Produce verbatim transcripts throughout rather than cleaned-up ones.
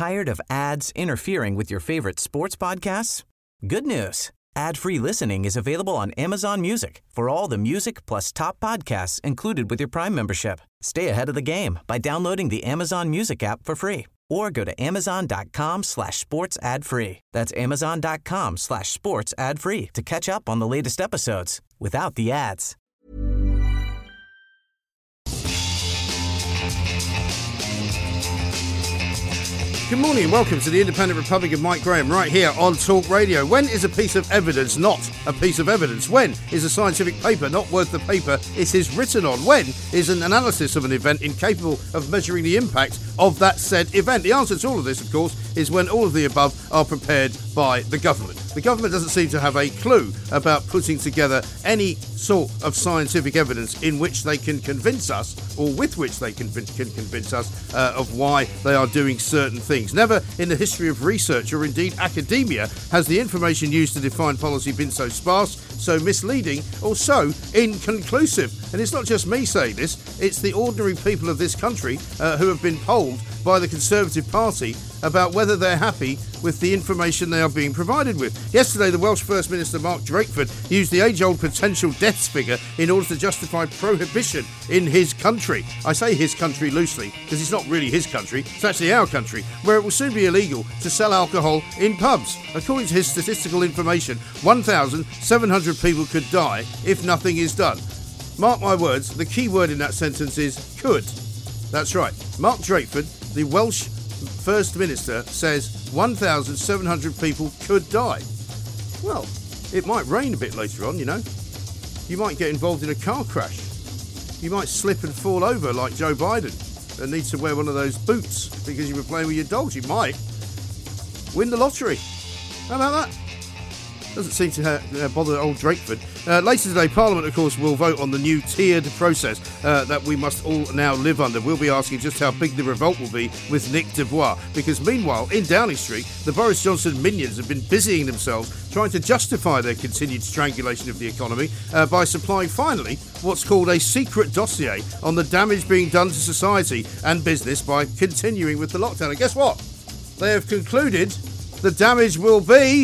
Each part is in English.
Tired of ads interfering with your favorite sports podcasts? Good news. Ad-free listening is available on Amazon Music for all the music plus top podcasts included with your Prime membership. Stay ahead of the game by downloading the Amazon Music app for free or go to amazon.com slash sports ad free. That's amazon.com slash sports ad free to catch up on the latest episodes without the ads. Good morning and welcome to the Independent Republic of Mike Graham right here on Talk Radio. When is a piece of evidence not a piece of evidence? When is a scientific paper not worth the paper it is written on? When is an analysis of an event incapable of measuring the impact of that said event? The answer to all of this, of course, is when all of the above are prepared by the government. The government doesn't seem to have a clue about putting together any sort of scientific evidence in which they can convince us, or with which they can, can convince us uh, of why they are doing certain things. Never in the history of research or indeed academia has the information used to define policy been so sparse, so misleading, or so inconclusive. And it's not just me saying this, it's the ordinary people of this country uh, who have been polled by the Conservative Party about whether they're happy with the information they are being provided with. Yesterday, the Welsh First Minister Mark Drakeford used the age-old potential deaths figure in order to justify prohibition in his country. I say his country loosely because it's not really his country, it's actually our country, where it will soon be illegal to sell alcohol in pubs. According to his statistical information, one thousand seven hundred people could die if nothing is done. Mark my words, the key word in that sentence is could. That's right. Mark Drakeford, the Welsh First Minister, says one thousand seven hundred people could die. Well, it might rain a bit later on, you know. You might get involved in a car crash. You might slip and fall over like Joe Biden and need to wear one of those boots because you were playing with your dogs. You might win the lottery. How about that? Doesn't seem to uh, bother old Drakeford. Uh, later today, Parliament, of course, will vote on the new tiered process uh, that we must all now live under. We'll be asking just how big the revolt will be with Nick Dubois, because meanwhile, in Downing Street, the Boris Johnson minions have been busying themselves trying to justify their continued strangulation of the economy uh, by supplying, finally, what's called a secret dossier on the damage being done to society and business by continuing with the lockdown. And guess what? They have concluded the damage will be...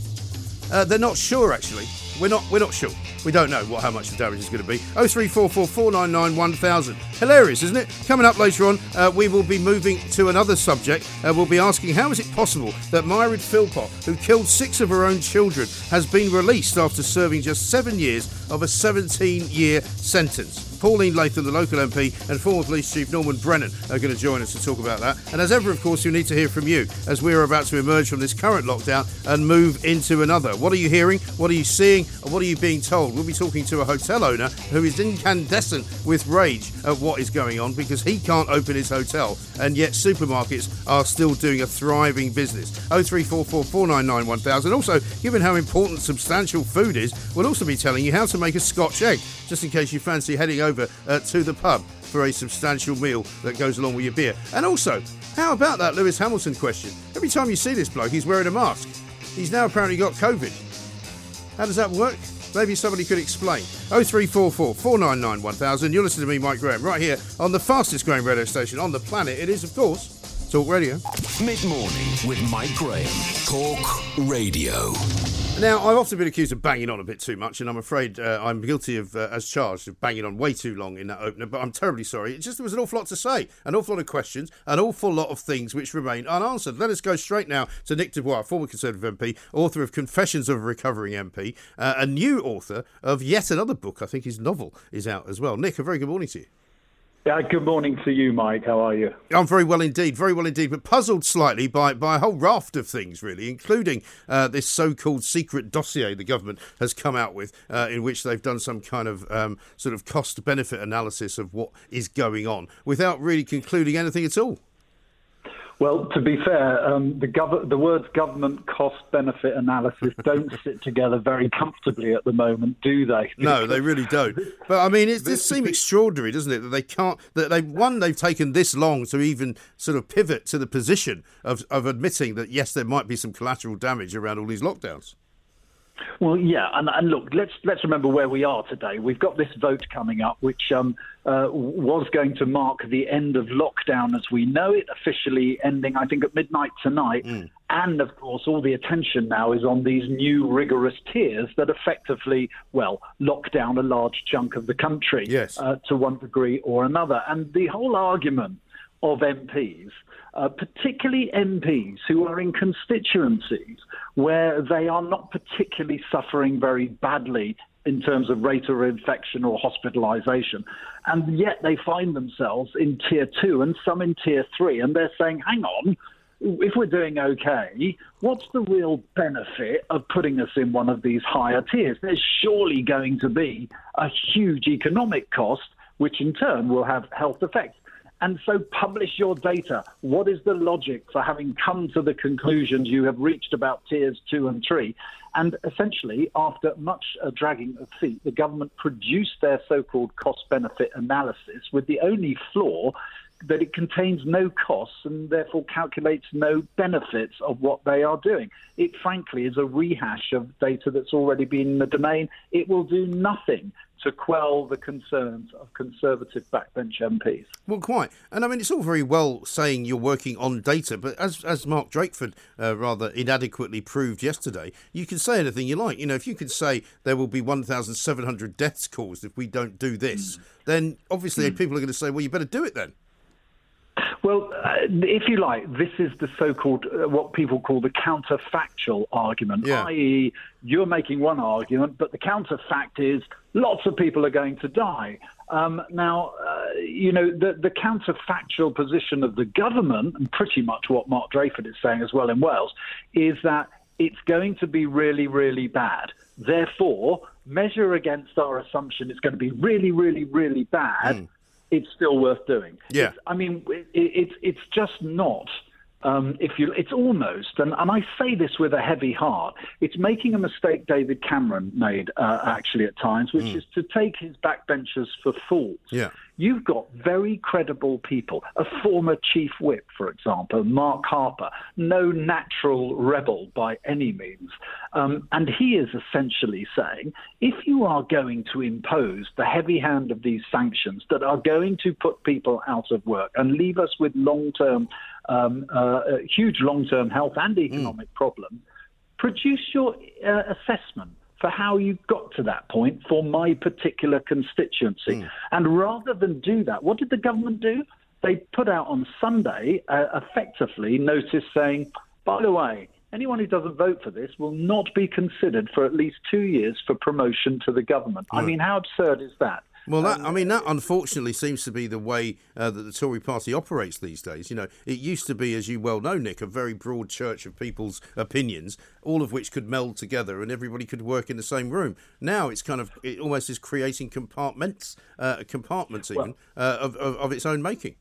Uh, they're not sure, actually. We're not We're not sure. We don't know what how much the damage is going to be. oh three four four, four nine nine, one thousand. Hilarious, isn't it? Coming up later on, uh, we will be moving to another subject. Uh, we'll be asking how is it possible that Myrid Philpott, who killed six of her own children, has been released after serving just seven years of a seventeen-year sentence. Pauline Latham, the local M P, and former Police Chief Norman Brennan are going to join us to talk about that. And as ever, of course, we need to hear from you as we are about to emerge from this current lockdown and move into another. What are you hearing? What are you seeing? And what are you being told? We'll be talking to a hotel owner who is incandescent with rage at what is going on because he can't open his hotel, and yet supermarkets are still doing a thriving business. oh three four four, four nine nine, one thousand. Also, given how important substantial food is, we'll also be telling you how to make a Scotch egg, just in case you fancy heading over uh, to the pub for a substantial meal that goes along with your beer. And also, how about that Lewis Hamilton question? Every time you see this bloke, he's wearing a mask. He's now apparently got COVID. How does that work? Maybe somebody could explain. oh three four four, four nine nine, one thousand. You're listening to me, Mike Graham, right here on the fastest growing radio station on the planet. It is, of course, Talk Radio. Mid-morning with Mike Graham. Talk Radio. Now, I've often been accused of banging on a bit too much, and I'm afraid uh, I'm guilty of, uh, as charged, of banging on way too long in that opener, but I'm terribly sorry. It just there was an awful lot to say, an awful lot of questions, an awful lot of things which remain unanswered. Let us go straight now to Nick Dubois, former Conservative M P, author of Confessions of a Recovering M P, uh, a new author of yet another book. I think his novel is out as well. Nick, a very good morning to you. Uh, good morning to you, Mike. How are you? I'm very well indeed, very well indeed, but puzzled slightly by, by a whole raft of things, really, including uh, this so-called secret dossier the government has come out with, uh, in which they've done some kind of um, sort of cost-benefit analysis of what is going on, without really concluding anything at all. Well, to be fair, um, the, gov- the words government cost-benefit analysis don't sit together very comfortably at the moment, do they? No, they really don't. But, I mean, it does seem extraordinary, doesn't it, that they can't... that they One, they've taken this long to even sort of pivot to the position of, of admitting that, yes, there might be some collateral damage around all these lockdowns. Well, yeah, and, and look, let's let's remember where we are today. We've got this vote coming up, which um, uh, was going to mark the end of lockdown as we know it, officially ending, I think, at midnight tonight. Mm. And, of course, all the attention now is on these new rigorous tiers that effectively, well, lock down a large chunk of the country yes. uh, to one degree or another. And the whole argument of M Ps, uh, particularly M Ps who are in constituencies where they are not particularly suffering very badly in terms of rate of infection or hospitalisation, and yet they find themselves in tier two and some in tier three, and they're saying, hang on, if we're doing okay, what's the real benefit of putting us in one of these higher tiers? There's surely going to be a huge economic cost, which in turn will have health effects. And so publish your data. What is the logic for having come to the conclusions you have reached about tiers two and three? And essentially, after much uh, dragging of feet, the government produced their so-called cost-benefit analysis with the only flaw that it contains no costs and therefore calculates no benefits of what they are doing. It, frankly, is a rehash of data that's already been in the domain. It will do nothing to quell the concerns of Conservative backbench M Ps. Well, quite. And I mean, it's all very well saying you're working on data, but as as Mark Drakeford uh, rather inadequately proved yesterday, you can say anything you like. You know, if you could say there will be one thousand seven hundred deaths caused if we don't do this, mm. then obviously mm. people are going to say, well, you better do it then. Well, uh, if you like, this is the so-called, uh, what people call the counterfactual argument, yeah. that is you're making one argument, but the counterfact is lots of people are going to die. Um, now, uh, you know, the, the counterfactual position of the government, and pretty much what Mark Drakeford is saying as well in Wales, is that it's going to be really, really bad. Therefore, measure against our assumption it's going to be really, really, really bad. Mm. It's still worth doing. Yeah. It's, I mean, it, it, it's just not. Um, if you, it's almost, and, and I say this with a heavy heart, it's making a mistake David Cameron made uh, actually at times, which mm. is to take his backbenchers for fools. Yeah. You've got very credible people, a former chief whip, for example, Mark Harper, no natural rebel by any means. Um, and he is essentially saying, if you are going to impose the heavy hand of these sanctions that are going to put people out of work and leave us with long-term, um, uh, huge long-term health and economic mm. problems, produce your uh, assessment for how you got to that point for my particular constituency. Mm. And rather than do that, what did the government do? They put out on Sunday, uh, effectively, notice saying, by the way, anyone who doesn't vote for this will not be considered for at least two years for promotion to the government. Mm. I mean, how absurd is that? Well, that, I mean, that unfortunately seems to be the way uh, that the Tory party operates these days. You know, it used to be, as you well know, Nick, a very broad church of people's opinions, all of which could meld together and everybody could work in the same room. Now it's kind of, it almost is creating compartments, uh, compartments even, well, uh, of, of, of its own making.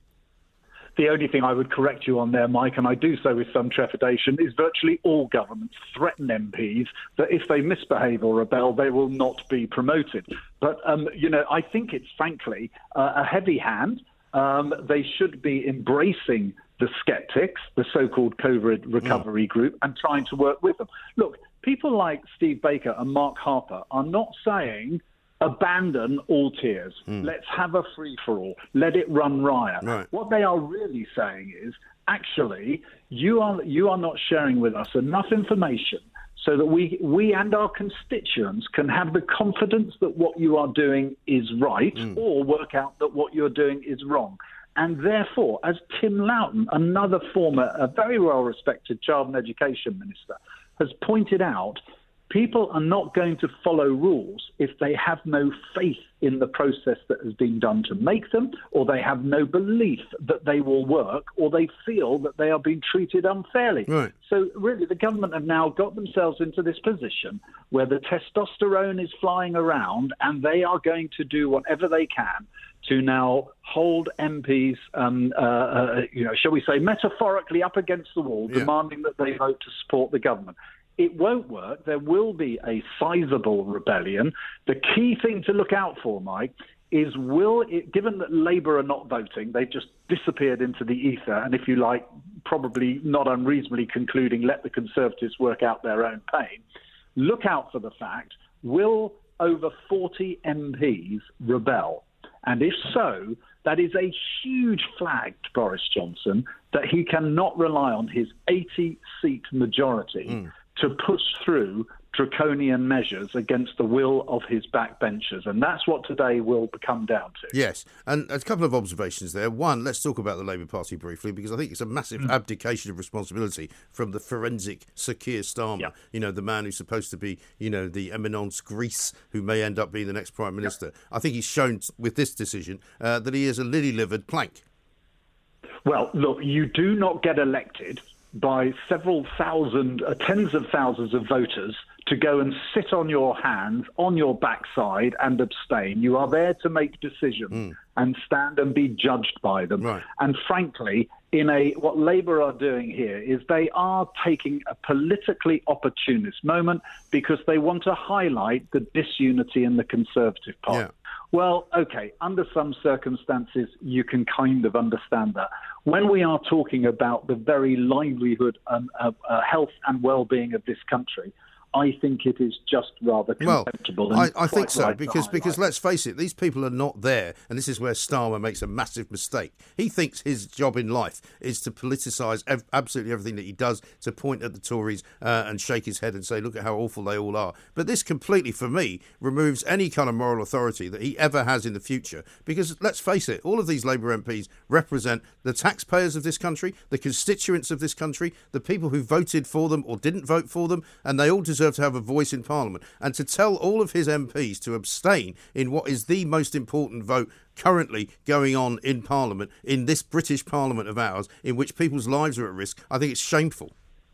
The only thing I would correct you on there, Mike, and I do so with some trepidation, is virtually all governments threaten M Ps that if they misbehave or rebel, they will not be promoted. But, um, you know, I think it's frankly uh, a heavy hand. Um, they should be embracing the skeptics, the so-called COVID recovery mm. group, and trying to work with them. Look, people like Steve Baker and Mark Harper are not saying abandon all tiers. Mm. Let's have a free-for-all. Let it run riot. Right. What they are really saying is, actually, you are you are not sharing with us enough information so that we we and our constituents can have the confidence that what you are doing is right mm. or work out that what you're doing is wrong. And therefore, as Tim Loughton, another former, a very well-respected child and education minister, has pointed out, people are not going to follow rules if they have no faith in the process that has been done to make them, or they have no belief that they will work, or they feel that they are being treated unfairly. Right. So really, the government have now got themselves into this position where the testosterone is flying around, and they are going to do whatever they can to now hold M Ps, um, uh, uh, you know, shall we say, metaphorically up against the wall, yeah. demanding that they vote to support the government. It won't work. There will be a sizable rebellion. The key thing to look out for, Mike, is will it, given that Labour are not voting, they've just disappeared into the ether, and if you like, probably not unreasonably concluding, let the Conservatives work out their own pain. look out for the fact, will over forty M Ps rebel? And if so, that is a huge flag to Boris Johnson that he cannot rely on his eighty-seat majority mm. to push through draconian measures against the will of his backbenchers. And that's what today will come down to. Yes, and a couple of observations there. One, let's talk about the Labour Party briefly, because I think it's a massive mm. abdication of responsibility from the forensic Sir Keir Starmer, yep. you know, the man who's supposed to be, you know, the eminence grise who may end up being the next Prime Minister. Yep. I think he's shown with this decision uh, that he is a lily-livered plank. Well, look, you do not get elected by several thousand, uh, tens of thousands of voters to go and sit on your hands, on your backside and abstain. You are there to make decisions mm. and stand and be judged by them. Right. And frankly, in a what Labour are doing here is they are taking a politically opportunist moment because they want to highlight the disunity in the Conservative Party. Yeah. Well, OK, under some circumstances, you can kind of understand that. When we are talking about the very livelihood and uh, uh, health and well-being of this country, I think it is just rather contemptible. Well, I, I think so, right because because let's face it, these people are not there, and this is where Starmer makes a massive mistake. He thinks his job in life is to politicise ev- absolutely everything that he does, to point at the Tories uh, and shake his head and say, look at how awful they all are. But this completely, for me, removes any kind of moral authority that he ever has in the future, because let's face it, all of these Labour M Ps represent the taxpayers of this country, the constituents of this country, the people who voted for them or didn't vote for them, and they all deserve to have a voice in Parliament. And to tell all of his M Ps to abstain in what is the most important vote currently going on in Parliament, in this British Parliament of ours, in which people's lives are at risk, I think it's shameful.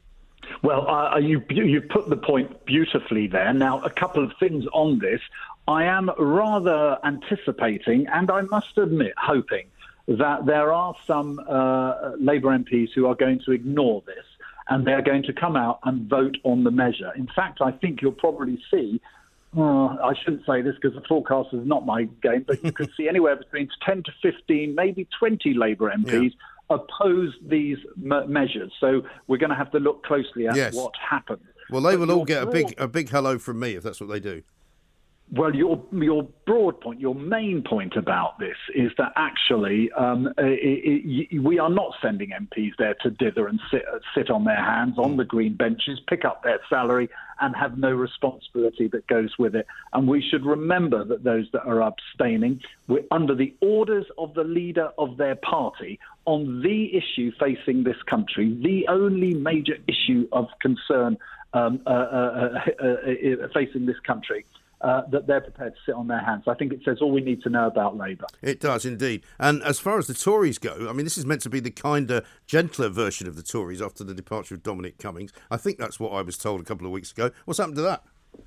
Well, uh, you you put the point beautifully there. Now, a couple of things on this. I am rather anticipating, and I must admit, hoping, that there are some uh, Labour M Ps who are going to ignore this, and they're going to come out and vote on the measure. In fact, I think you'll probably see, uh, I shouldn't say this because the forecast is not my game, but you could see anywhere between ten to fifteen, maybe twenty Labour M Ps yeah. oppose these me- measures. So we're going to have to look closely at yes. what happens. Well, they but will all get broad... a big a big hello from me if that's what they do. Well, your your broad point, your main point about this is that actually um, it, it, we are not sending M Ps there to dither and sit, sit on their hands on the green benches, pick up their salary and have no responsibility that goes with it. And we should remember that those that are abstaining were under the orders of the leader of their party on the issue facing this country, the only major issue of concern um, uh, uh, uh, uh, facing this country. Uh, that they're prepared to sit on their hands. I think it says all we need to know about Labour. It does indeed. And as far as the Tories go, I mean, this is meant to be the kinder, gentler version of the Tories after the departure of Dominic Cummings. I think that's what I was told a couple of weeks ago. What's happened to that?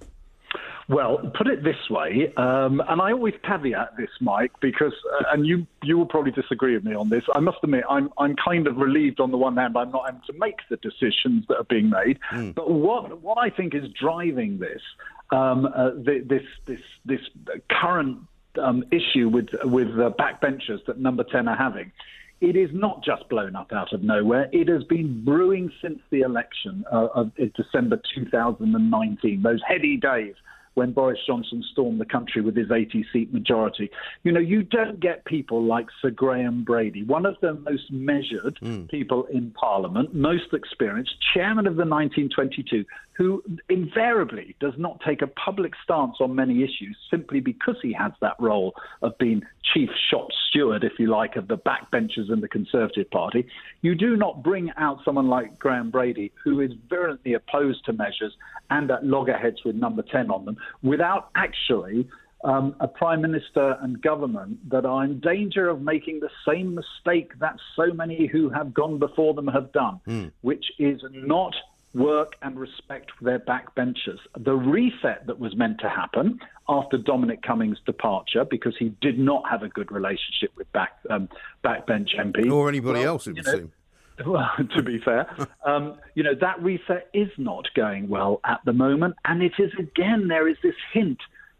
Well, put it this way, um, and I always caveat this, Mike, because, uh, and you you will probably disagree with me on this, I must admit, I'm I'm kind of relieved on the one hand I'm not having to make the decisions that are being made. Mm. But what what I think is driving this, um, uh, the, this this this current um, issue with with uh, backbenchers that Number ten are having, it is not just blown up out of nowhere. It has been brewing since the election uh, of December two thousand nineteen, those heady days when Boris Johnson stormed the country with his eighty-seat majority. You know, you don't get people like Sir Graham Brady, one of the most measured mm. people in Parliament, most experienced, chairman of the nineteen twenty-two, who invariably does not take a public stance on many issues simply because he has that role of being chief shop steward, if you like, of the backbenchers in the Conservative Party. You do not bring out someone like Graham Brady, who is virulently opposed to measures and at loggerheads with Number ten on them, without actually um, a Prime Minister and government that are in danger of making the same mistake that so many who have gone before them have done, mm. which is not work and respect for their backbenchers. The reset that was meant to happen after Dominic Cummings' departure, because he did not have a good relationship with back um, backbench M Ps. Or anybody well, else, it would know, seem. Well, to be fair, um, you know, that reset is not going well at the moment. And it is, again, there is this hint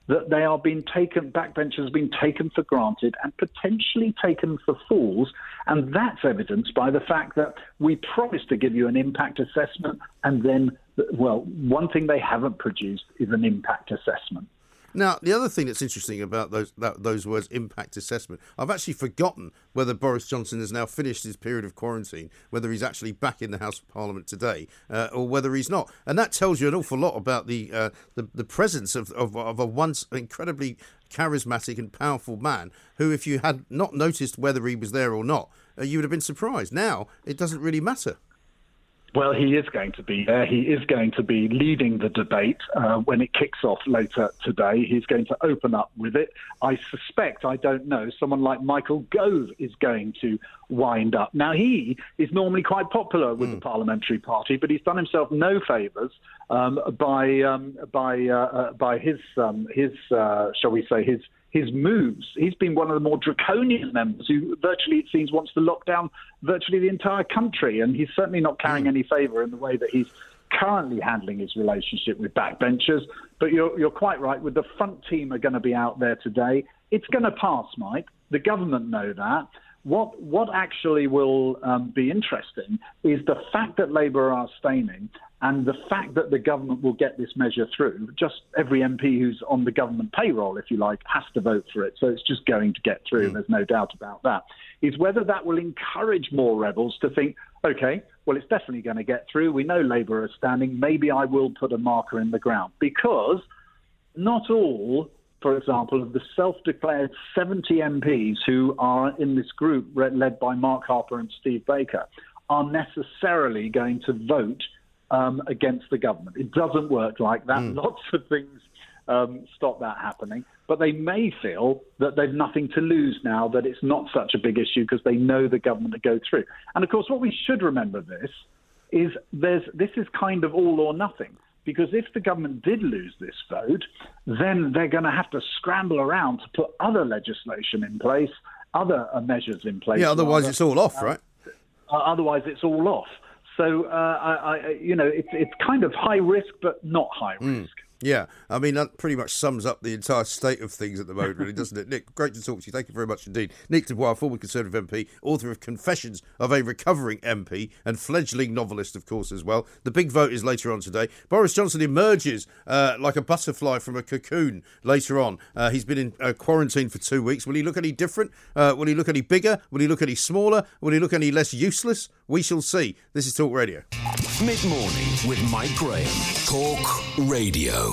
that they are being taken, backbenchers have been taken for granted and potentially taken for fools. And that's evidenced by the fact that we promised to give you an impact assessment, and then, well, one thing they haven't produced is an impact assessment. Now, the other thing that's interesting about those that, those words, impact assessment, I've actually forgotten whether Boris Johnson has now finished his period of quarantine, whether he's actually back in the House of Parliament today, uh, or whether he's not. And that tells you an awful lot about the uh, the, the presence of, of, of a once incredibly charismatic and powerful man who, if you had not noticed whether he was there or not, uh, you would have been surprised. Now, it doesn't really matter. Well, he is going to be there. He is going to be leading the debate uh, when it kicks off later today. He's going to open up with it. I suspect, I don't know, someone like Michael Gove is going to wind up. Now, he is normally quite popular with mm. the Parliamentary Party, but he's done himself no favours um, by um, by uh, uh, by his um, his uh, shall we say his. his moves. He's been one of the more draconian members who virtually, it seems, wants to lock down virtually the entire country. And he's certainly not carrying any favour in the way that he's currently handling his relationship with backbenchers. But you're, you're quite right. With the front team are going to be out there today. It's going to pass, Mike. The government know that. What what actually will um, be interesting is the fact that Labour are abstaining and the fact that the government will get this measure through. Just every M P who's on the government payroll, if you like, has to vote for it. So it's just going to get through. Mm. There's no doubt about that. Is whether that will encourage more rebels to think, OK, well, it's definitely going to get through. We know Labour are standing. Maybe I will put a marker in the ground, because not all, for example, of the self-declared seventy M Ps who are in this group led by Mark Harper and Steve Baker are necessarily going to vote um, against the government. It doesn't work like that. Mm. Lots of things um, stop that happening. But they may feel that they've nothing to lose now, that it's not such a big issue because they know the government to go through. And, of course, what we should remember this is there's this is kind of all or nothing. Because if the government did lose this vote, then they're going to have to scramble around to put other legislation in place, other uh, measures in place. Yeah, otherwise rather. it's all off, right? Uh, otherwise it's all off. So, uh, I, I, you know, it's it's kind of high risk, but not high risk. Mm. Yeah, I mean, that pretty much sums up the entire state of things at the moment, really, doesn't it? Nick, great to talk to you. Thank you very much indeed. Nick Dubois, former Conservative M P, author of Confessions of a Recovering M P, and fledgling novelist, of course, as well. The big vote is later on today. Boris Johnson emerges uh, like a butterfly from a cocoon later on. Uh, he's been in uh, quarantine for two weeks. Will he look any different? Uh, will he look any bigger? Will he look any smaller? Will he look any less useless? We shall see. This is Talk Radio. Mid-morning with Mike Graham. Talk Radio.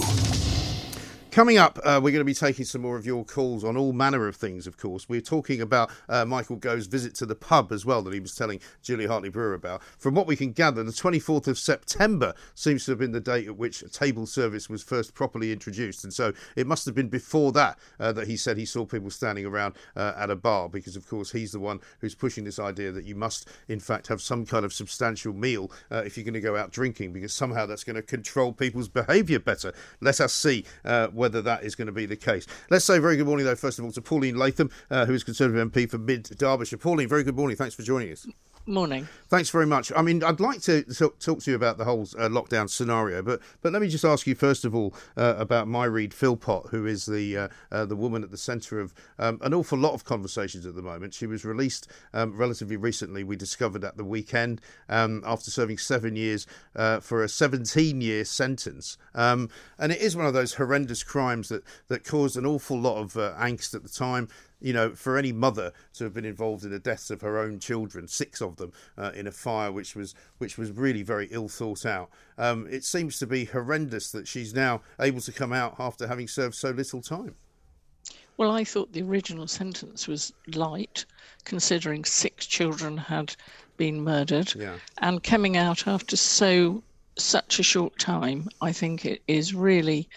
Coming up, uh, we're going to be taking some more of your calls on all manner of things, of course. We're talking about uh, Michael Gove's visit to the pub as well that he was telling Julia Hartley-Brewer about. From what we can gather, the twenty-fourth of September seems to have been the date at which table service was first properly introduced. And so it must have been before that uh, that he said he saw people standing around uh, at a bar, because, of course, he's the one who's pushing this idea that you must, in fact, have some kind of substantial meal uh, if you're going to go out drinking, because somehow that's going to control people's behaviour better. Let us see uh, whether that is going to be the case. Let's say very good morning, though, first of all, to Pauline Latham, uh, who is Conservative M P for Mid-Derbyshire. Pauline, very good morning. Thanks for joining us. Morning. Thanks very much. I mean, I'd like to talk, talk to you about the whole uh, lockdown scenario, but but let me just ask you first of all uh, about Myreed Philpott, who is the uh, uh, the woman at the centre of um, an awful lot of conversations at the moment. She was released um, relatively recently, we discovered at the weekend, um, after serving seven years uh, for a seventeen-year sentence. Um, and it is one of those horrendous crimes that, that caused an awful lot of uh, angst at the time. You know, for any mother to have been involved in the deaths of her own children, six of them, uh, in a fire which was which was really very ill thought out. Um, it seems to be horrendous that she's now able to come out after having served so little time. Well, I thought the original sentence was light, considering six children had been murdered. Yeah. And coming out after so such a short time, I think it is really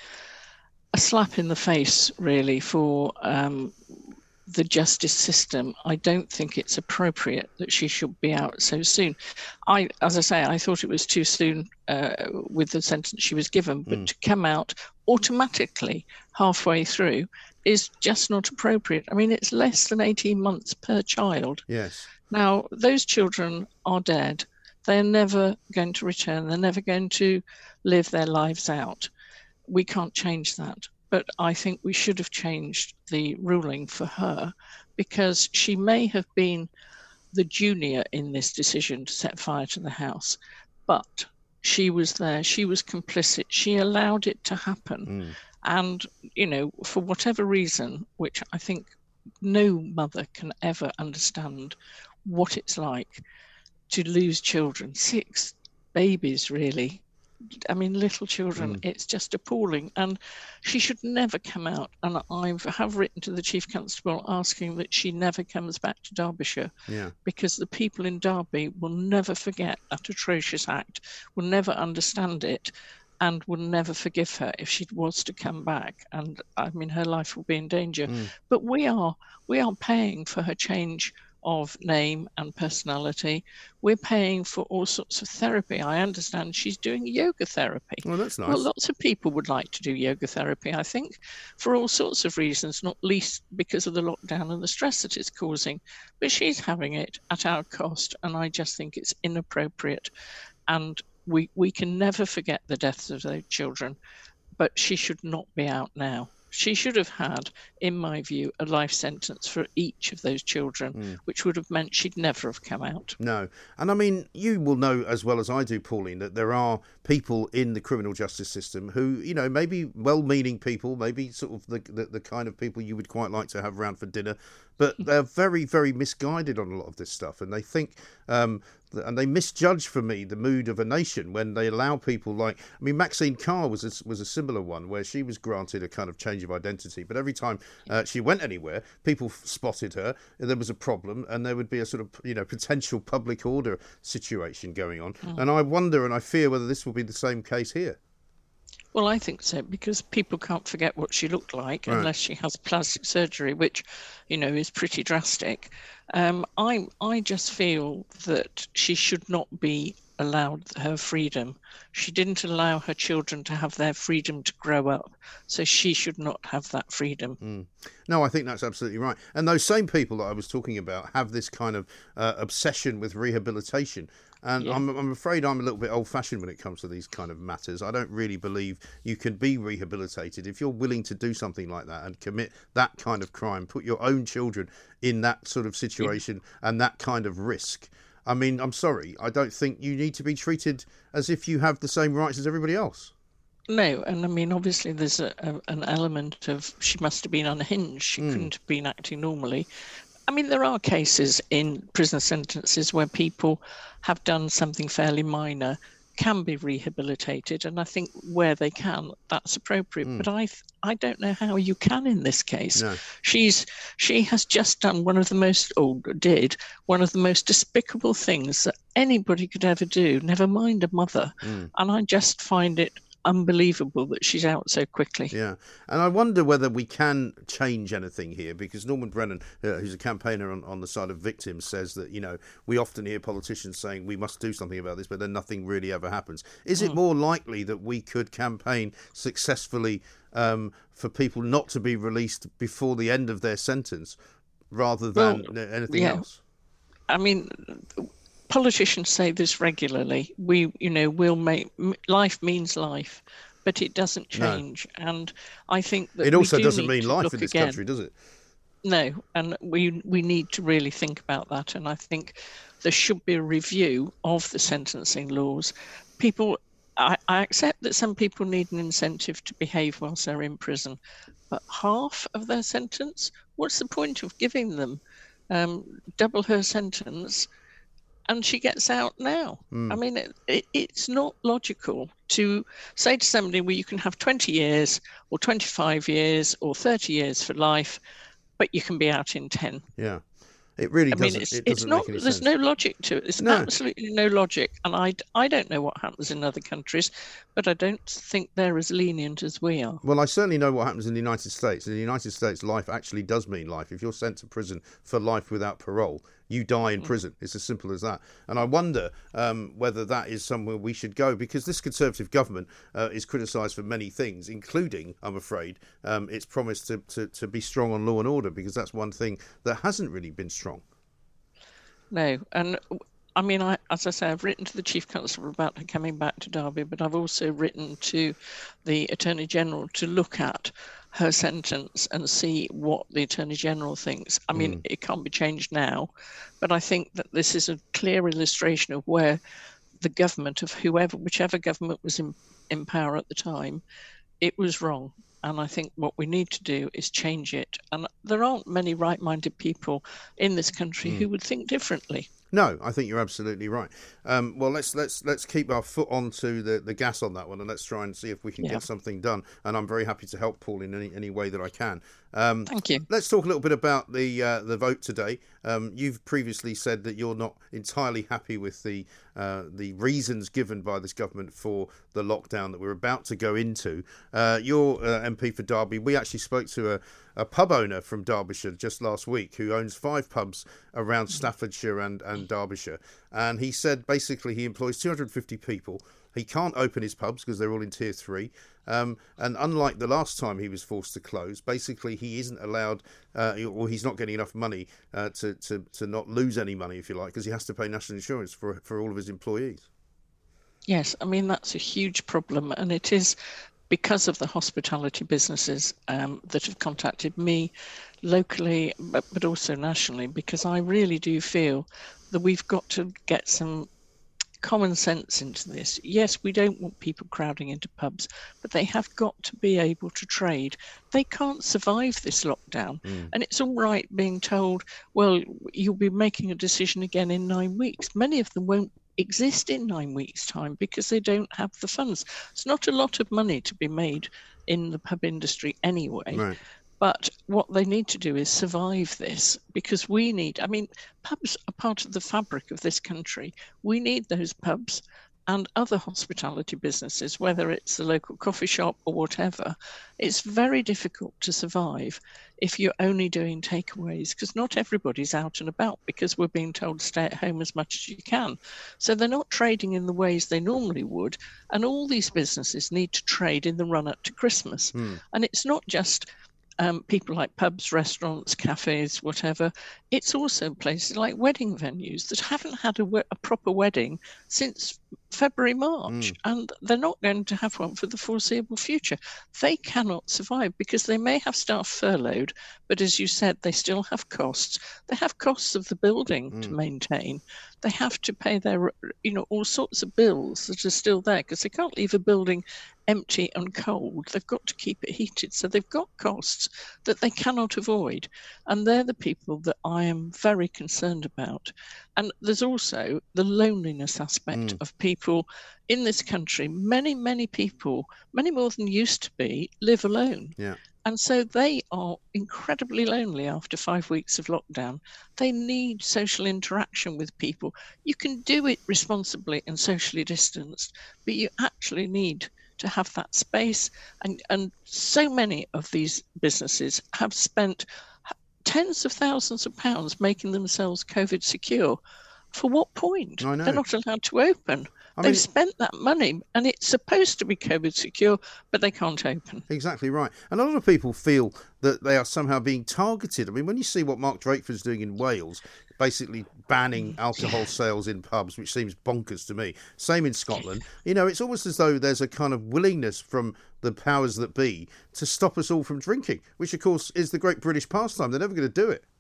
a slap in the face, really, for um, the justice system. I don't think it's appropriate that she should be out so soon. I, as I say, I thought it was too soon uh, with the sentence she was given, but mm. to come out automatically halfway through is just not appropriate. I mean, it's less than eighteen months per child. Yes. Now, those children are dead. They're never going to return. They're never going to live their lives out. We can't change that. but I think we should have changed the ruling for her, because she may have been the junior in this decision to set fire to the house, but she was there, she was complicit, she allowed it to happen. Mm. And, you know, for whatever reason, which I think no mother can ever understand what it's like to lose children, six babies really. I mean, little children, mm. it's just appalling. And she should never come out. And I have written to the Chief Constable asking that she never comes back to Derbyshire, yeah. because the people in Derby will never forget that atrocious act, will never understand it, and will never forgive her if she was to come back. And I mean, her life will be in danger. Mm. But we are we are paying for her change of name and personality. We're paying for all sorts of therapy. I understand she's doing yoga therapy. Well, that's nice. Well, lots of people would like to do yoga therapy, I think, for all sorts of reasons, not least because of the lockdown and the stress that it's causing. But she's having it at our cost, and I just think it's inappropriate. And we we can never forget the deaths of those children, but she should not be out now. She should have had, in my view, a life sentence for each of those children, mm. which would have meant she'd never have come out. No. And I mean, you will know as well as I do, Pauline, that there are people in the criminal justice system who, you know, maybe well-meaning people, maybe sort of the, the, the kind of people you would quite like to have around for dinner, but they're very, very misguided on a lot of this stuff. And they think, um, and they misjudge for me the mood of a nation when they allow people like, I mean, Maxine Carr was a, was a similar one where she was granted a kind of change of identity. But every time uh, she went anywhere, people spotted her, there was a problem, and there would be a sort of, you know, potential public order situation going on. Mm. And I wonder and I fear whether this will be the same case here. Well, I think so, because people can't forget what she looked like right. unless she has plastic surgery, which, you know, is pretty drastic. Um, I I just feel that she should not be allowed her freedom. She didn't allow her children to have their freedom to grow up, so she should not have that freedom. Mm. No, I think that's absolutely right. And those same people that I was talking about have this kind of uh, obsession with rehabilitation. And yeah. I'm, I'm afraid I'm a little bit old-fashioned when it comes to these kind of matters. I don't really believe you can be rehabilitated if you're willing to do something like that and commit that kind of crime, put your own children in that sort of situation yeah. and that kind of risk. I mean, I'm sorry, I don't think you need to be treated as if you have the same rights as everybody else. No, and I mean, obviously there's a, a, an element of she must have been unhinged. She mm. couldn't have been acting normally. I mean, there are cases in prison sentences where people have done something fairly minor, can be rehabilitated, and I think where they can, that's appropriate. Mm. But I th- I don't know how you can in this case. No. She's she has just done one of the most, or did, one of the most despicable things that anybody could ever do, never mind a mother. Mm. And I just find it unbelievable that she's out so quickly. Yeah, and I wonder whether we can change anything here, because Norman Brennan, uh, who's a campaigner on, on the side of victims, says that, you know, we often hear politicians saying we must do something about this, but then nothing really ever happens. Is it mm. more likely that we could campaign successfully um, for people not to be released before the end of their sentence rather than well, anything yeah. else? I mean, politicians say this regularly. We, you know, we'll make life means life, but it doesn't change. No. And I think that it also we do doesn't need mean to life look in this again. country, does it? No, and we we need to really think about that. And I think there should be a review of the sentencing laws. People, I, I accept that some people need an incentive to behave whilst they're in prison, but half of their sentence, what's the point of giving them um, double her sentence? And she gets out now. Mm. I mean, it, it, it's not logical to say to somebody, well, you can have twenty years or twenty-five years or thirty years for life, but you can be out in ten. Yeah, it really I doesn't. mean, it's, it it's doesn't not. Make any there's sense. no logic to it. There's no. absolutely no logic, and I, I don't know what happens in other countries, but I don't think they're as lenient as we are. Well, I certainly know what happens in the United States. In the United States, life actually does mean life. If you're sent to prison for life without parole, you die in prison. It's as simple as that. And I wonder um, whether that is somewhere we should go, because this Conservative government uh, is criticised for many things, including, I'm afraid, um, its promise to, to, to be strong on law and order, because that's one thing that hasn't really been strong. No, and I mean, I, as I say, I've written to the Chief Constable about her coming back to Derby, but I've also written to the Attorney General to look at her sentence and see what the Attorney General thinks. I mean, mm. it can't be changed now, but I think that this is a clear illustration of where the government of whoever, whichever government was in, in power at the time, it was wrong. And I think what we need to do is change it. And there aren't many right-minded people in this country mm. who would think differently. No, I think you're absolutely right. Um, well, let's let's let's keep our foot onto the, the gas on that one, and let's try and see if we can yeah. get something done. And I'm very happy to help Paul in any, any way that I can. Um, Thank you. Let's talk a little bit about the uh, the vote today. Um, you've previously said that you're not entirely happy with the uh, the reasons given by this government for the lockdown that we're about to go into. Uh, you're uh, M P for Derby. We actually spoke to a, a pub owner from Derbyshire just last week who owns five pubs around Staffordshire and, and Derbyshire. And he said basically he employs two hundred fifty people. He can't open his pubs because they're all in tier three. Um, and unlike the last time he was forced to close, basically he isn't allowed, uh, or he's not getting enough money uh, to, to, to not lose any money, if you like, because he has to pay national insurance for, for all of his employees. Yes, I mean, that's a huge problem. And it is because of the hospitality businesses um, that have contacted me locally, but, but also nationally, because I really do feel that we've got to get some common sense into this. Yes, we don't want people crowding into pubs, but they have got to be able to trade. They can't survive this lockdown. Mm. And it's all right being told, well, you'll be making a decision again in nine weeks. Many of them won't exist in nine weeks' time because they don't have the funds. It's not a lot of money to be made in the pub industry anyway. Right. But what they need to do is survive this, because we need, I mean, pubs are part of the fabric of this country. We need those pubs and other hospitality businesses, whether it's the local coffee shop or whatever. It's very difficult to survive if you're only doing takeaways, because not everybody's out and about because we're being told to stay at home as much as you can. So they're not trading in the ways they normally would. And all these businesses need to trade in the run up to Christmas. Mm. And it's not just Um, people like pubs, restaurants, cafes, whatever. It's also places like wedding venues that haven't had a, we- a proper wedding since February, March, mm. and they're not going to have one for the foreseeable future. They cannot survive because they may have staff furloughed, but as you said, they still have costs. They have costs of the building mm. to maintain. They have to pay their, you know, all sorts of bills that are still there because they can't leave a building empty and cold. They've got to keep it heated. So they've got costs that they cannot avoid. And they're the people that I am very concerned about. And there's also the loneliness aspect mm. of people in this country. Many, many people, many more than used to be, live alone. Yeah. And so they are incredibly lonely after five weeks of lockdown. They need social interaction with people. You can do it responsibly and socially distanced, but you actually need to have that space. And, and so many of these businesses have spent tens of thousands of pounds making themselves COVID secure. For what point? I know. They're not allowed to open. I They've mean, spent that money and it's supposed to be COVID secure, but they can't open. Exactly right. And a lot of people feel that they are somehow being targeted. I mean, when you see what Mark Drakeford's doing in Wales, basically banning alcohol sales in pubs, which seems bonkers to me. Same in Scotland. You know, it's almost as though there's a kind of willingness from the powers that be to stop us all from drinking, which, of course, is the great British pastime. They're never going to do it.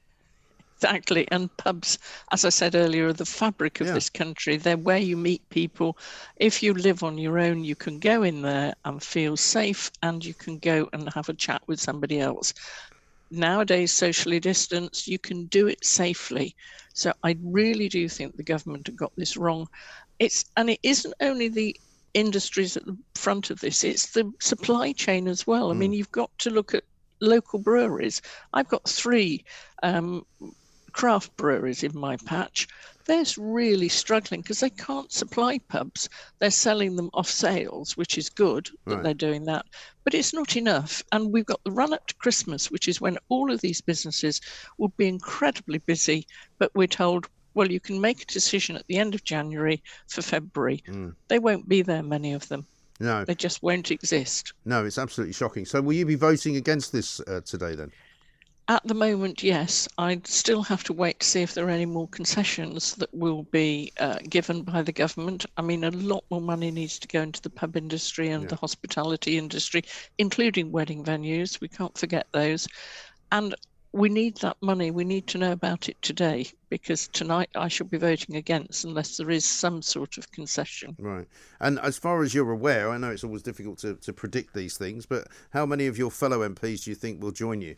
Exactly. And pubs, as I said earlier, are the fabric of yeah. this country. They're where you meet people. If you live on your own, you can go in there and feel safe, and you can go and have a chat with somebody else. Nowadays, socially distanced, you can do it safely. So I really do think the government have got this wrong. It's and it isn't only the industries at the front of this, it's the supply chain as well. Mm. I mean, you've got to look at local breweries. I've got three um, craft breweries in my patch. They're really struggling because they can't supply pubs. They're selling them off sales, which is good that right. they're doing that, but it's not enough. And we've got the run up to Christmas, which is when all of these businesses will be incredibly busy, but we're told, well, you can make a decision at the end of January for February. Mm. They won't be there, many of them. No. They just won't exist. No, it's absolutely shocking. So will you be voting against this uh, today then? At the moment, yes. I'd still have to wait to see if there are any more concessions that will be uh, given by the government. I mean, a lot more money needs to go into the pub industry and Yeah. the hospitality industry, including wedding venues. We can't forget those. And we need that money. We need to know about it today, because tonight I shall be voting against unless there is some sort of concession. Right. And as far as you're aware, I know it's always difficult to, to predict these things, but how many of your fellow M Ps do you think will join you?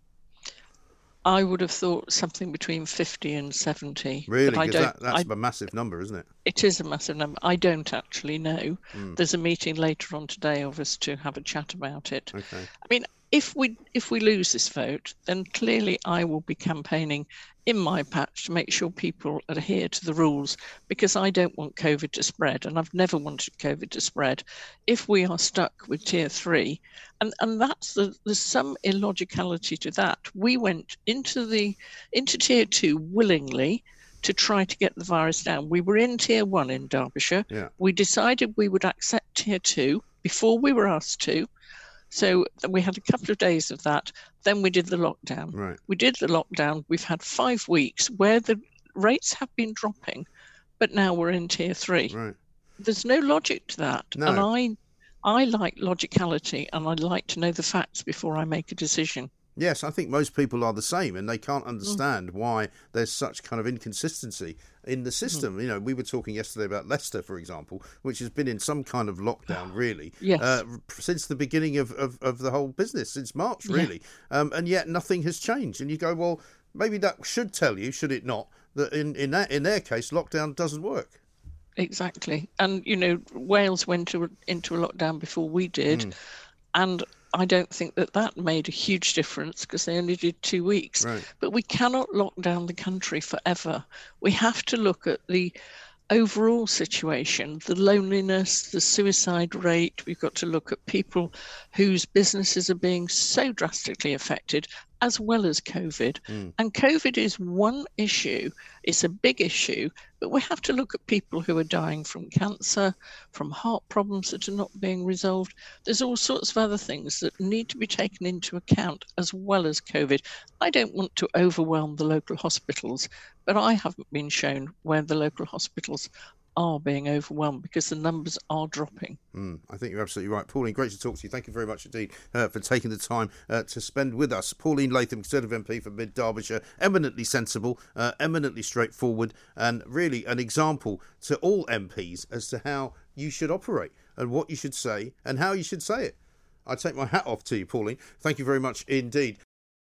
I would have thought something between fifty and seventy. Really? But I Because don't, that, that's I, a massive number, isn't it? it is a massive number. I don't actually know. Mm. There's a meeting later on today of us to have a chat about it. Okay. I mean, if we if we lose this vote, then clearly I will be campaigning in my patch to make sure people adhere to the rules, because I don't want COVID to spread, and I've never wanted COVID to spread. If we are stuck with tier three, and, and that's the, there's some illogicality to that. We went into the into tier two willingly to try to get the virus down. We were in tier one in Derbyshire. Yeah. We decided we would accept tier two before we were asked to. So we had a couple of days of that. Then we did the lockdown. Right. We did the lockdown. We've had five weeks where the rates have been dropping, but now we're in tier three. Right. There's no logic to that. No. And I, I like logicality, and I like to know the facts before I make a decision. Yes, I think most people are the same, and they can't understand mm. why there's such kind of inconsistency in the system. Mm. You know, we were talking yesterday about Leicester, for example, which has been in some kind of lockdown, really, yes. uh, since the beginning of, of, of the whole business, since March, really. Yeah. Um, and yet nothing has changed. And you go, well, maybe that should tell you, should it not, that in, in, that, in their case, lockdown doesn't work. Exactly. And, you know, Wales went to, into a lockdown before we did, mm. and I don't think that that made a huge difference because they only did two weeks. Right. But we cannot lock down the country forever. We have to look at the overall situation, the loneliness, the suicide rate. We've got to look at people whose businesses are being so drastically affected, as well as COVID. Mm. And COVID is one issue. It's a big issue, but we have to look at people who are dying from cancer, from heart problems that are not being resolved. There's all sorts of other things that need to be taken into account as well as COVID. I don't want to overwhelm the local hospitals, but I haven't been shown where the local hospitals are being overwhelmed because the numbers are dropping. Mm, I think you're absolutely right. Pauline, great to talk to you. Thank you very much indeed uh, for taking the time uh, to spend with us. Pauline Latham, Conservative M P for Mid Derbyshire, eminently sensible, uh, eminently straightforward, and really an example to all M Ps as to how you should operate and what you should say and how you should say it. I take my hat off to you, Pauline. Thank you very much indeed.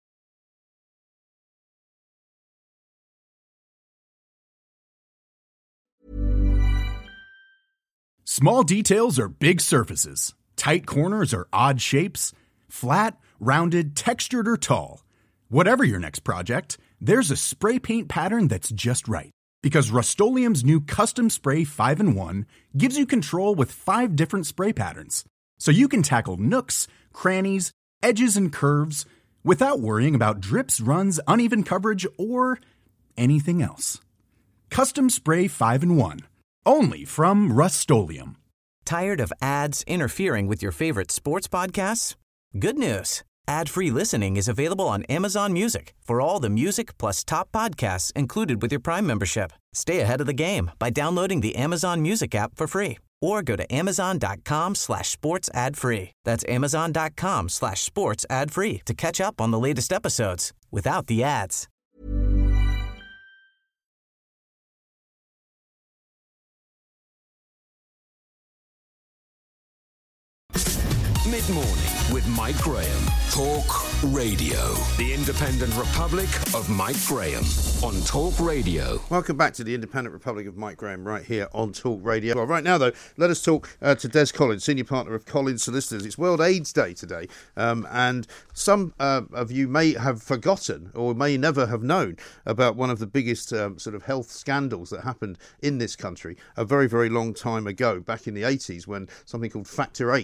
Small details are big surfaces. Tight corners are odd shapes. Flat, rounded, textured, or tall. Whatever your next project, there's a spray paint pattern that's just right. Because Rust-Oleum's new Custom Spray five in one gives you control with five different spray patterns. So you can tackle nooks, crannies, edges, and curves without worrying about drips, runs, uneven coverage, or anything else. Custom Spray five in one. Only from Rust-Oleum. Tired of ads interfering with your favorite sports podcasts? Good news. Ad-free listening is available on Amazon Music for all the music plus top podcasts included with your Prime membership. Stay ahead of the game by downloading the Amazon Music app for free or go to amazon.com slash sports ad free. That's amazon.com slash sports ad free to catch up on the latest episodes without the ads. Mid-morning with Mike Graham. Talk Radio. The Independent Republic of Mike Graham on Talk Radio. Welcome back to the Independent Republic of Mike Graham right here on Talk Radio. Well, right now, though, let us talk uh, to Des Collins, Senior Partner of Collins Solicitors. It's World AIDS Day today, um, and some uh, of you may have forgotten or may never have known about one of the biggest um, sort of health scandals that happened in this country a very, very long time ago, back in the eighties, when something called Factor eight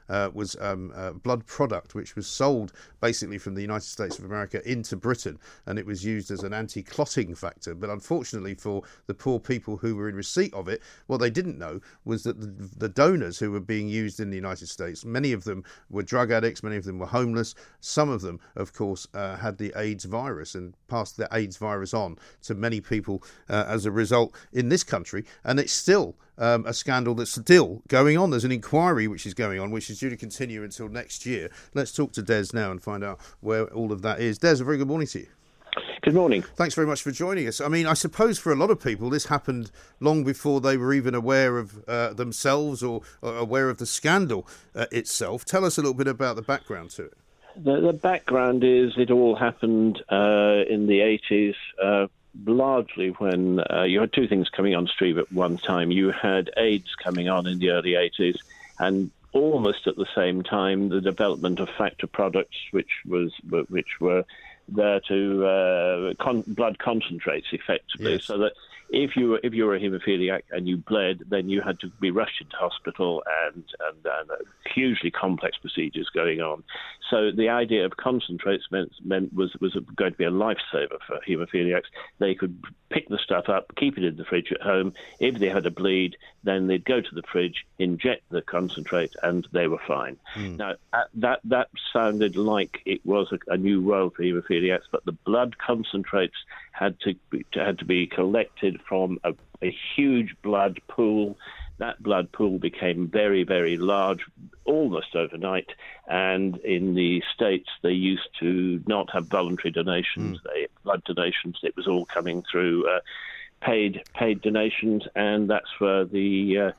uh, was um, a blood product which was sold basically from the United States of America into Britain, and it was used as an anti-clotting factor. But unfortunately for the poor people who were in receipt of it, what they didn't know was that the, the donors who were being used in the United States, many of them were drug addicts, many of them were homeless. Some of them, of course, uh, had the AIDS virus and passed the AIDS virus on to many people uh, as a result in this country. And it's still um, a scandal that's still going on. There's an inquiry which is going on, which is due to continue until next year. Let's talk to Des now and find out where all of that is. Des, a very good morning to you. Good morning. Thanks very much for joining us. I mean, I suppose for a lot of people, this happened long before they were even aware of uh, themselves or, or aware of the scandal uh, itself. Tell us a little bit about the background to it. The, the background is it all happened uh, in the eighties, uh, largely when uh, you had two things coming on stream at one time. You had AIDS coming on in the early eighties, and almost at the same time, the development of factor products, which was which were there to uh, con- blood concentrates effectively, yes. So that if you were if you were a haemophiliac and you bled, then you had to be rushed into hospital and and, and uh, hugely complex procedures going on. So the idea of concentrates meant meant was was going to be a lifesaver for haemophiliacs. They could pick the stuff up, keep it in the fridge at home. If they had a bleed, then they'd go to the fridge, inject the concentrate, and they were fine. Mm. Now uh, that that sounded like it was a, a new world for haemophiliacs, but the blood concentrates had to be, had to be collected from a, a huge blood pool. That blood pool became very, very large almost overnight. And in the States, they used to not have voluntary donations, mm. they blood donations. It was all coming through uh, paid paid donations, and that's where the uh,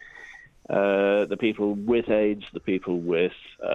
uh, the people with AIDS, the people with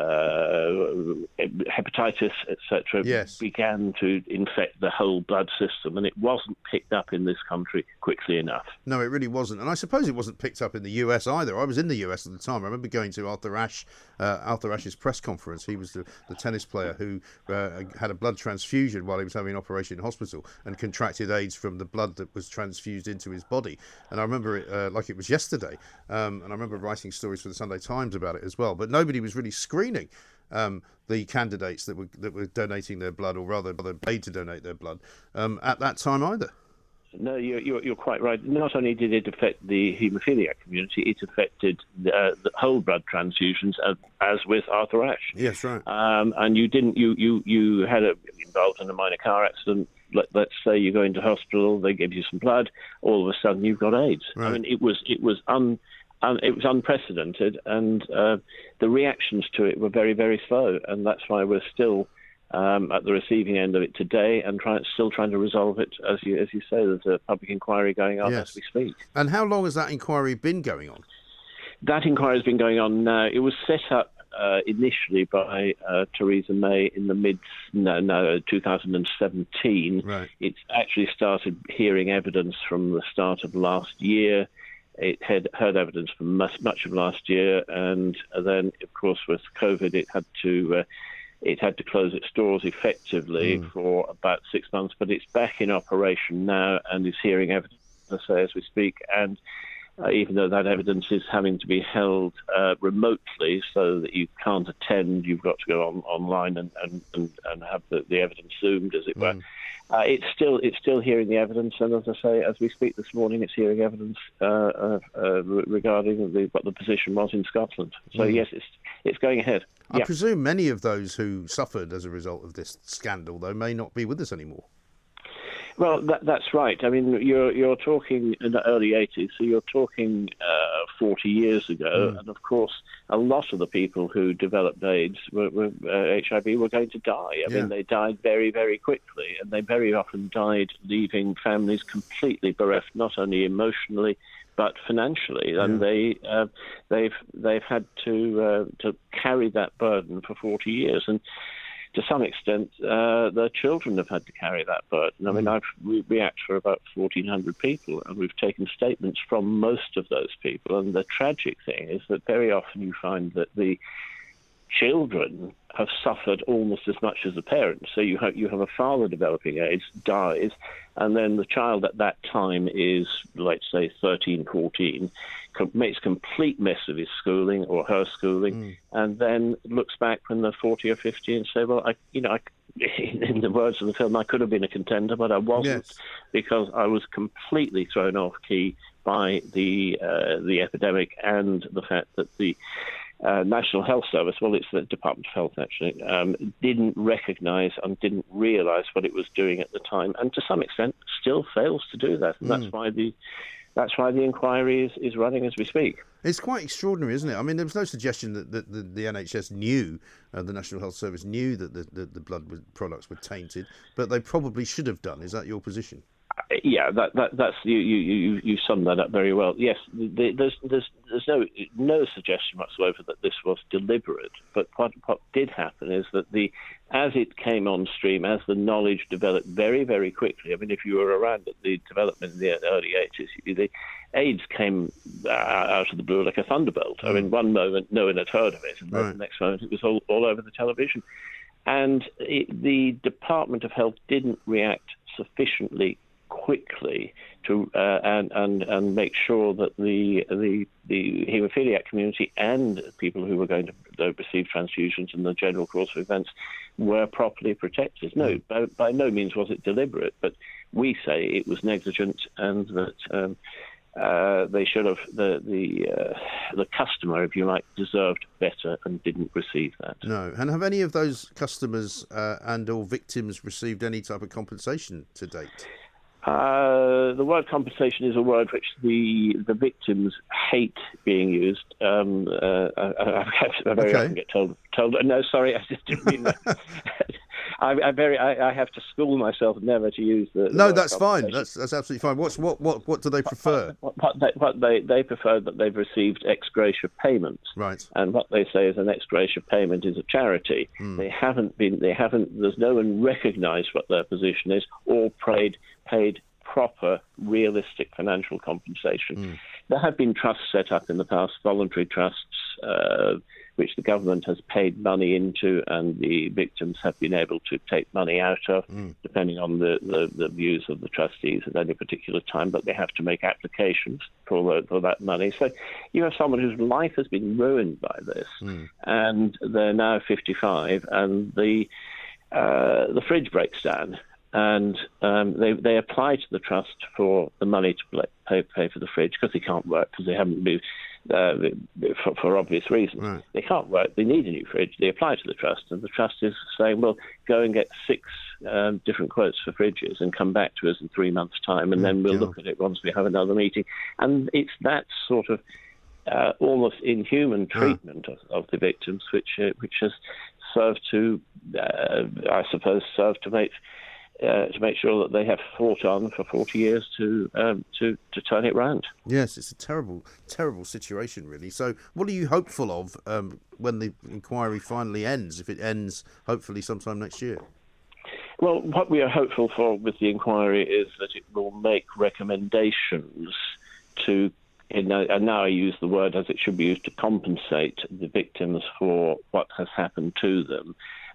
uh, hepatitis, et cetera, yes. began to infect the whole blood system, and it wasn't picked up in this country quickly enough. No, it really wasn't, and I suppose it wasn't picked up in the U S either. I was in the U S at the time. I remember going to Arthur Ashe, uh, Arthur Ashe's press conference. He was the, the tennis player who uh, had a blood transfusion while he was having an operation in hospital and contracted AIDS from the blood that was transfused into his body. And I remember it uh, like it was yesterday, um, and I remember writing stories for the Sunday Times about it as well. But nobody was really screening um, the candidates that were that were donating their blood, or rather, they paid to donate their blood um, at that time either. No, you're, you're, you're quite right. Not only did it affect the haemophiliac community, it affected the, uh, the whole blood transfusions, as, as with Arthur Ashe. Yes, right. Um, and you didn't. You you you had a, involved in a minor car accident. Let, let's say you go into hospital, they give you some blood. All of a sudden, you've got AIDS. Right. I mean, it was it was un. And it was unprecedented, and uh, the reactions to it were very, very slow, and that's why we're still um, at the receiving end of it today, and try, still trying to resolve it. As you as you say, there's a public inquiry going on yes. as we speak. And how long has that inquiry been going on? That inquiry has been going on now. It was set up uh, initially by uh, Theresa May in the mid no, no two thousand seventeen. Right. It's actually started hearing evidence from the start of last year. It had heard evidence for much, much of last year, and then, of course, with COVID, it had to uh, it had to close its doors effectively mm. for about six months. But it's back in operation now, and is hearing evidence, I say, as we speak. And uh, even though that evidence is having to be held uh, remotely, so that you can't attend, you've got to go on online and and, and, and have the, the evidence zoomed, as it were. Mm. Uh, it's still it's still hearing the evidence, and as I say, as we speak this morning, it's hearing evidence uh, uh, uh, regarding the, what the position was in Scotland. So mm. yes, it's it's going ahead. I yeah. presume many of those who suffered as a result of this scandal, though, may not be with us anymore. Well, that, that's right. I mean, you're you're talking in the early eighties, so you're talking uh, forty years ago, mm. and of course, a lot of the people who developed AIDS, were, were, uh, H I V, were going to die. I yeah. mean, they died very, very quickly, and they very often died leaving families completely bereft, not only emotionally but financially, and yeah. they uh, they've they've had to uh, to carry that burden for forty years, and to some extent, uh, their children have had to carry that burden. I mean, I've, we, we act for about fourteen hundred people, and we've taken statements from most of those people. And the tragic thing is that very often you find that the children have suffered almost as much as the parents. So you have you have a father developing AIDS, dies, and then the child at that time is, let's say, thirteen, fourteen, makes a complete mess of his schooling or her schooling, mm. and then looks back when they're forty or fifty and say, well, I, you know, I, in the words of the film, I could have been a contender, but I wasn't, yes. because I was completely thrown off key by the uh, the epidemic and the fact that the Uh, National Health Service, well, it's the Department of Health actually, um, didn't recognise and didn't realise what it was doing at the time, and to some extent still fails to do that. And mm. that's why the that's why the inquiry is, is running as we speak. It's quite extraordinary, isn't it? I mean, there was no suggestion that, that the, the N H S knew, uh, the National Health Service knew that the, the, the blood products were tainted, but they probably should have done. Is that your position? Yeah, that, that that's you, you you you summed that up very well. Yes, the, there's there's there's no no suggestion whatsoever that this was deliberate. But what what did happen is that the as it came on stream, as the knowledge developed very very quickly. I mean, if you were around at the development in the early eighties, the AIDS came out of the blue like a thunderbolt. I mean, one moment no one had heard of it, and then right. the next moment it was all, all over the television. And it, the Department of Health didn't react sufficiently quickly to uh, and and and make sure that the the the haemophiliac community and people who were going to uh, receive transfusions in the general course of events were properly protected. No, by, by no means was it deliberate, but we say it was negligent, and that um, uh, they should have the the uh, the customer, if you like, deserved better and didn't receive that. No, and have any of those customers uh, and or victims received any type of compensation to date? Uh, the word compensation is a word which the the victims hate being used. Um, uh, I, I, I very okay. often get told, told. No, sorry, I just didn't mean that. I, I very, I, I have to school myself never to use the. the no, that's fine. That's that's absolutely fine. What's what what what do they prefer? What, what, what, they, what they they prefer that they've received ex gratia payments. Right. And what they say is an ex gratia payment is a charity. Mm. They haven't been. They haven't. There's no one recognised what their position is or paid paid proper, realistic financial compensation. Mm. There have been trusts set up in the past, voluntary trusts, uh, which the government has paid money into, and the victims have been able to take money out of, mm. depending on the, the, the views of the trustees at any particular time, but they have to make applications for, the, for that money. So you have someone whose life has been ruined by this, mm. and they're now fifty-five, and the uh, the fridge breaks down. And um, they they apply to the trust for the money to pay, pay for the fridge because they can't work because they haven't moved uh, for, for obvious reasons. Right. They can't work. They need a new fridge. They apply to the trust, and the trust is saying, "Well, go and get six um, different quotes for fridges and come back to us in three months' time, and mm, then we'll yeah. look at it once we have another meeting." And it's that sort of uh, almost inhuman treatment ah. of, of the victims, which uh, which has served to, uh, I suppose, served to make. Uh, to make sure that they have fought on for forty years to um, to to turn it round. Yes, it's a terrible, terrible situation, really. So, what are you hopeful of um, when the inquiry finally ends? If it ends, hopefully, sometime next year. Well, what we are hopeful for with the inquiry is that it will make recommendations to, and now I use the word as it should be used, to compensate the victims for what has happened to them.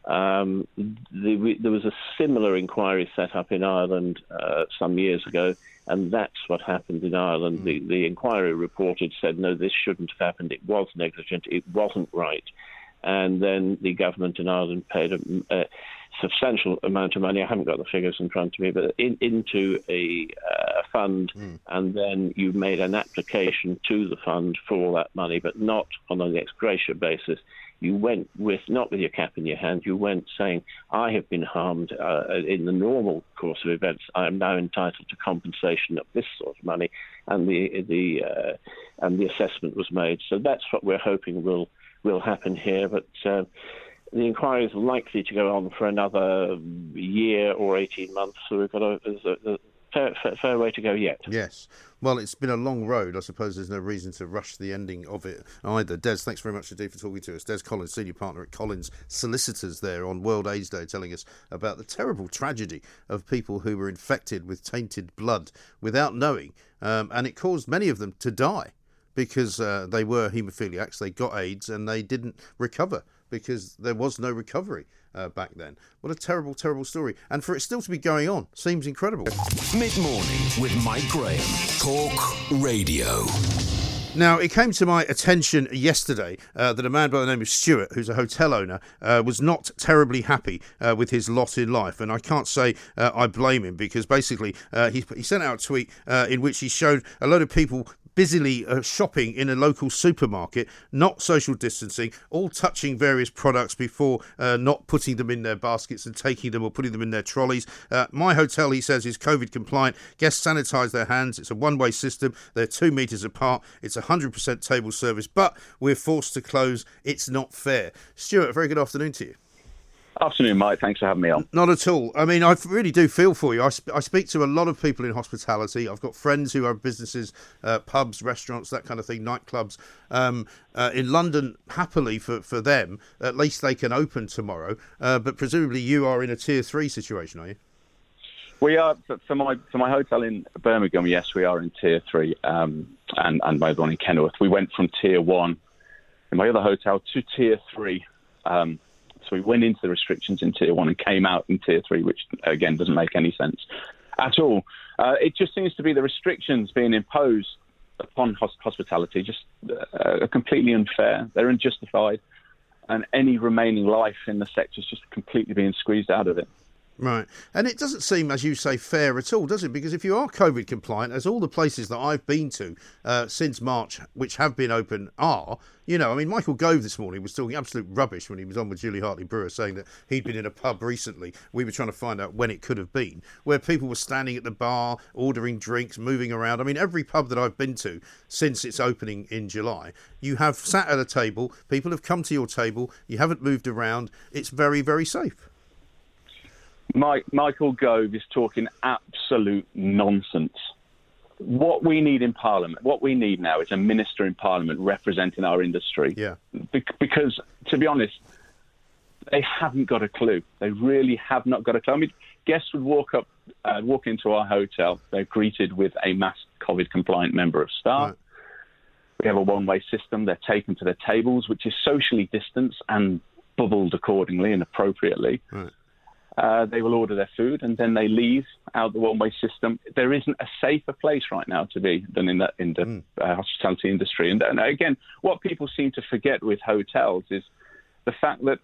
Um, the, we, there was a similar inquiry set up in Ireland uh, some years ago, and that's what happened in Ireland. Mm. The, the inquiry reported said, no, this shouldn't have happened. It was negligent. It wasn't right. And then the government in Ireland paid a, a substantial amount of money. I haven't got the figures in front of me, but in, into a uh, fund, mm. and then you made an application to the fund for all that money, but not on an ex gratia basis. You went with, not with your cap in your hand, you went saying, I have been harmed uh, in the normal course of events. I am now entitled to compensation of this sort of money. And the the uh, and the assessment was made. So that's what we're hoping will will happen here. But uh, the inquiry is likely to go on for another year or eighteen months. So we've got a, a, a fair, fair, fair way to go yet. Yes. Well, it's been a long road. I suppose there's no reason to rush the ending of it either. Des, thanks very much indeed for talking to us. Des Collins, senior partner at Collins Solicitors there on World AIDS Day, telling us about the terrible tragedy of people who were infected with tainted blood without knowing. Um, and it caused many of them to die because uh, they were haemophiliacs, they got AIDS and they didn't recover because there was no recovery. Uh, back then. What a terrible, terrible story. And for it still to be going on seems incredible. Mid-morning with Mike Graham. Talk Radio. Now, it came to my attention yesterday uh, that a man by the name of Stuart, who's a hotel owner, uh, was not terribly happy uh, with his lot in life. And I can't say uh, I blame him, because basically uh, he, he sent out a tweet uh, in which he showed a load of people busily uh, shopping in a local supermarket, not social distancing, all touching various products before uh, not putting them in their baskets and taking them or putting them in their trolleys. Uh, my hotel, he says, is COVID compliant. Guests sanitise their hands. It's a one-way system. They're two metres apart. It's one hundred percent table service, but we're forced to close. It's not fair. Stuart, a very good afternoon to you. Afternoon, Mike. Thanks for having me on. Not at all. I mean, I really do feel for you. I, sp- I speak to a lot of people in hospitality. I've got friends who have businesses, uh, pubs, restaurants, that kind of thing, nightclubs. Um, uh, in London, happily for, for them, at least they can open tomorrow. Uh, but presumably you are in a tier three situation, are you? We are, for my for my hotel in Birmingham, yes, we are in tier three, um, and, and my one in Kenilworth. We went from tier one in my other hotel to tier three. Um, so we went into the restrictions in tier one and came out in tier three, which, again, doesn't make any sense at all. Uh, it just seems to be the restrictions being imposed upon hos- hospitality just uh, completely unfair. They're unjustified, and any remaining life in the sector is just completely being squeezed out of it. Right. And it doesn't seem, as you say, fair at all, does it? Because if you are COVID compliant, as all the places that I've been to uh, since March, which have been open, are, you know, I mean, Michael Gove this morning was talking absolute rubbish when he was on with Julie Hartley-Brewer, saying that he'd been in a pub recently. We were trying to find out when it could have been, where people were standing at the bar, ordering drinks, moving around. I mean, every pub that I've been to since its opening in July, you have sat at a table, people have come to your table, you haven't moved around. It's very, very safe. Mike, Michael Gove is talking absolute nonsense. What we need in Parliament, what we need now is a minister in Parliament representing our industry. Yeah. Be- because, to be honest, they haven't got a clue. They really have not got a clue. I mean, guests would walk up, uh, walk into our hotel. They're greeted with a masked COVID-compliant member of staff. Right. We have a one-way system. They're taken to their tables, which is socially distanced and bubbled accordingly and appropriately. Right. Uh, they will order their food and then they leave out the one-way system. There isn't a safer place right now to be than in the, in the mm. uh, hospitality industry. And, and again, what people seem to forget with hotels is the fact that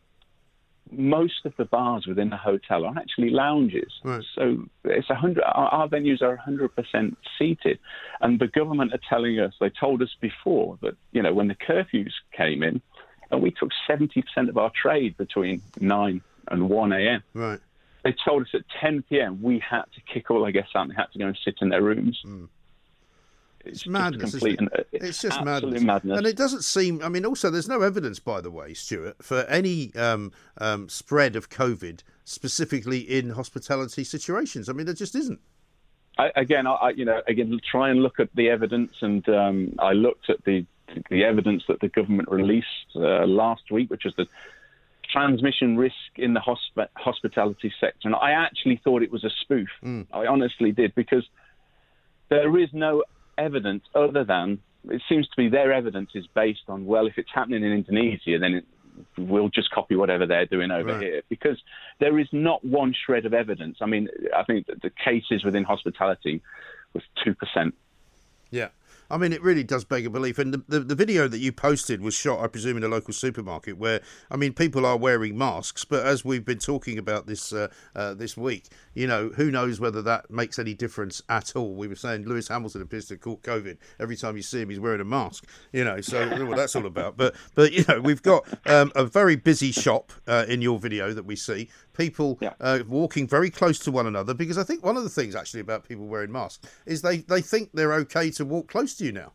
most of the bars within the hotel are actually lounges. Right. So it's a hundred. Our, our venues are one hundred percent seated, and the government are telling us. They told us before that, you know, when the curfews came in, and we took seventy percent of our trade between nine and one a.m. Right. They told us at ten p.m. we had to kick all our guests out and they had to go and sit in their rooms. Mm. It's, it's madness, complete, isn't it? It's, it's just madness. madness. And it doesn't seem, I mean, also, there's no evidence, by the way, Stuart, for any um, um, spread of COVID specifically in hospitality situations. I mean, there just isn't. I, again, I, you know, again, try and look at the evidence, and um, I looked at the the evidence that the government released uh, last week, which was the transmission risk in the hosp- hospitality sector. And I actually thought it was a spoof. Mm. I honestly did, because there is no evidence other than, it seems to be their evidence is based on, well, if it's happening in Indonesia, then it, we'll just copy whatever they're doing over right. here. Because there is not one shred of evidence. I mean, I think that the cases within hospitality was two percent. Yeah. I mean, it really does beg a belief. And the, the, the video that you posted was shot, I presume, in a local supermarket where, I mean, people are wearing masks. But as we've been talking about this uh, uh, this week, you know, who knows whether that makes any difference at all. We were saying Lewis Hamilton appears to have caught COVID. Every time you see him, he's wearing a mask, you know, so I don't know what that's all about. But, but you know, we've got um, a very busy shop uh, in your video that we see. People yeah. uh, walking very close to one another, because I think one of the things actually about people wearing masks is they, they think they're okay to walk close to you now.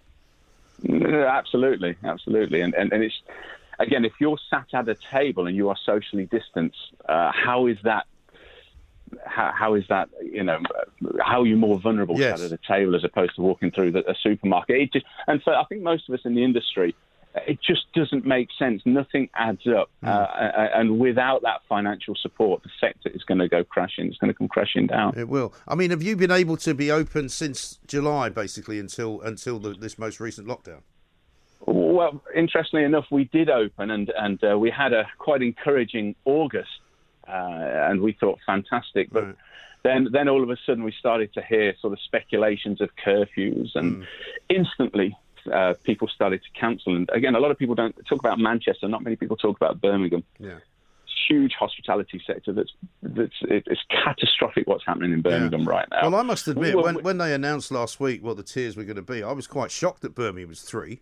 Absolutely, absolutely. And, and, and it's, again, if you're sat at a table and you are socially distanced, uh, how is that, how, how is that, you know, how are you more vulnerable yes. sat at a table as opposed to walking through the, a supermarket? It just, and so I think most of us in the industry, it just doesn't make sense. Nothing adds up. Mm. Uh, and without that financial support, the sector is going to go crashing. It's going to come crashing down. It will. I mean, have you been able to be open since July, basically, until until the, this most recent lockdown? Well, interestingly enough, we did open, and, and uh, we had a quite encouraging August, uh, and we thought fantastic. But right. then, then all of a sudden we started to hear sort of speculations of curfews, and mm. instantly uh, people started to cancel. And again, a lot of people don't talk about Manchester. Not many people talk about Birmingham. Yeah. Huge hospitality sector that's that's it's catastrophic what's happening in Birmingham yeah. right now. Well, I must admit, we were, when, when they announced last week what the tiers were going to be, I was quite shocked that Birmingham was three.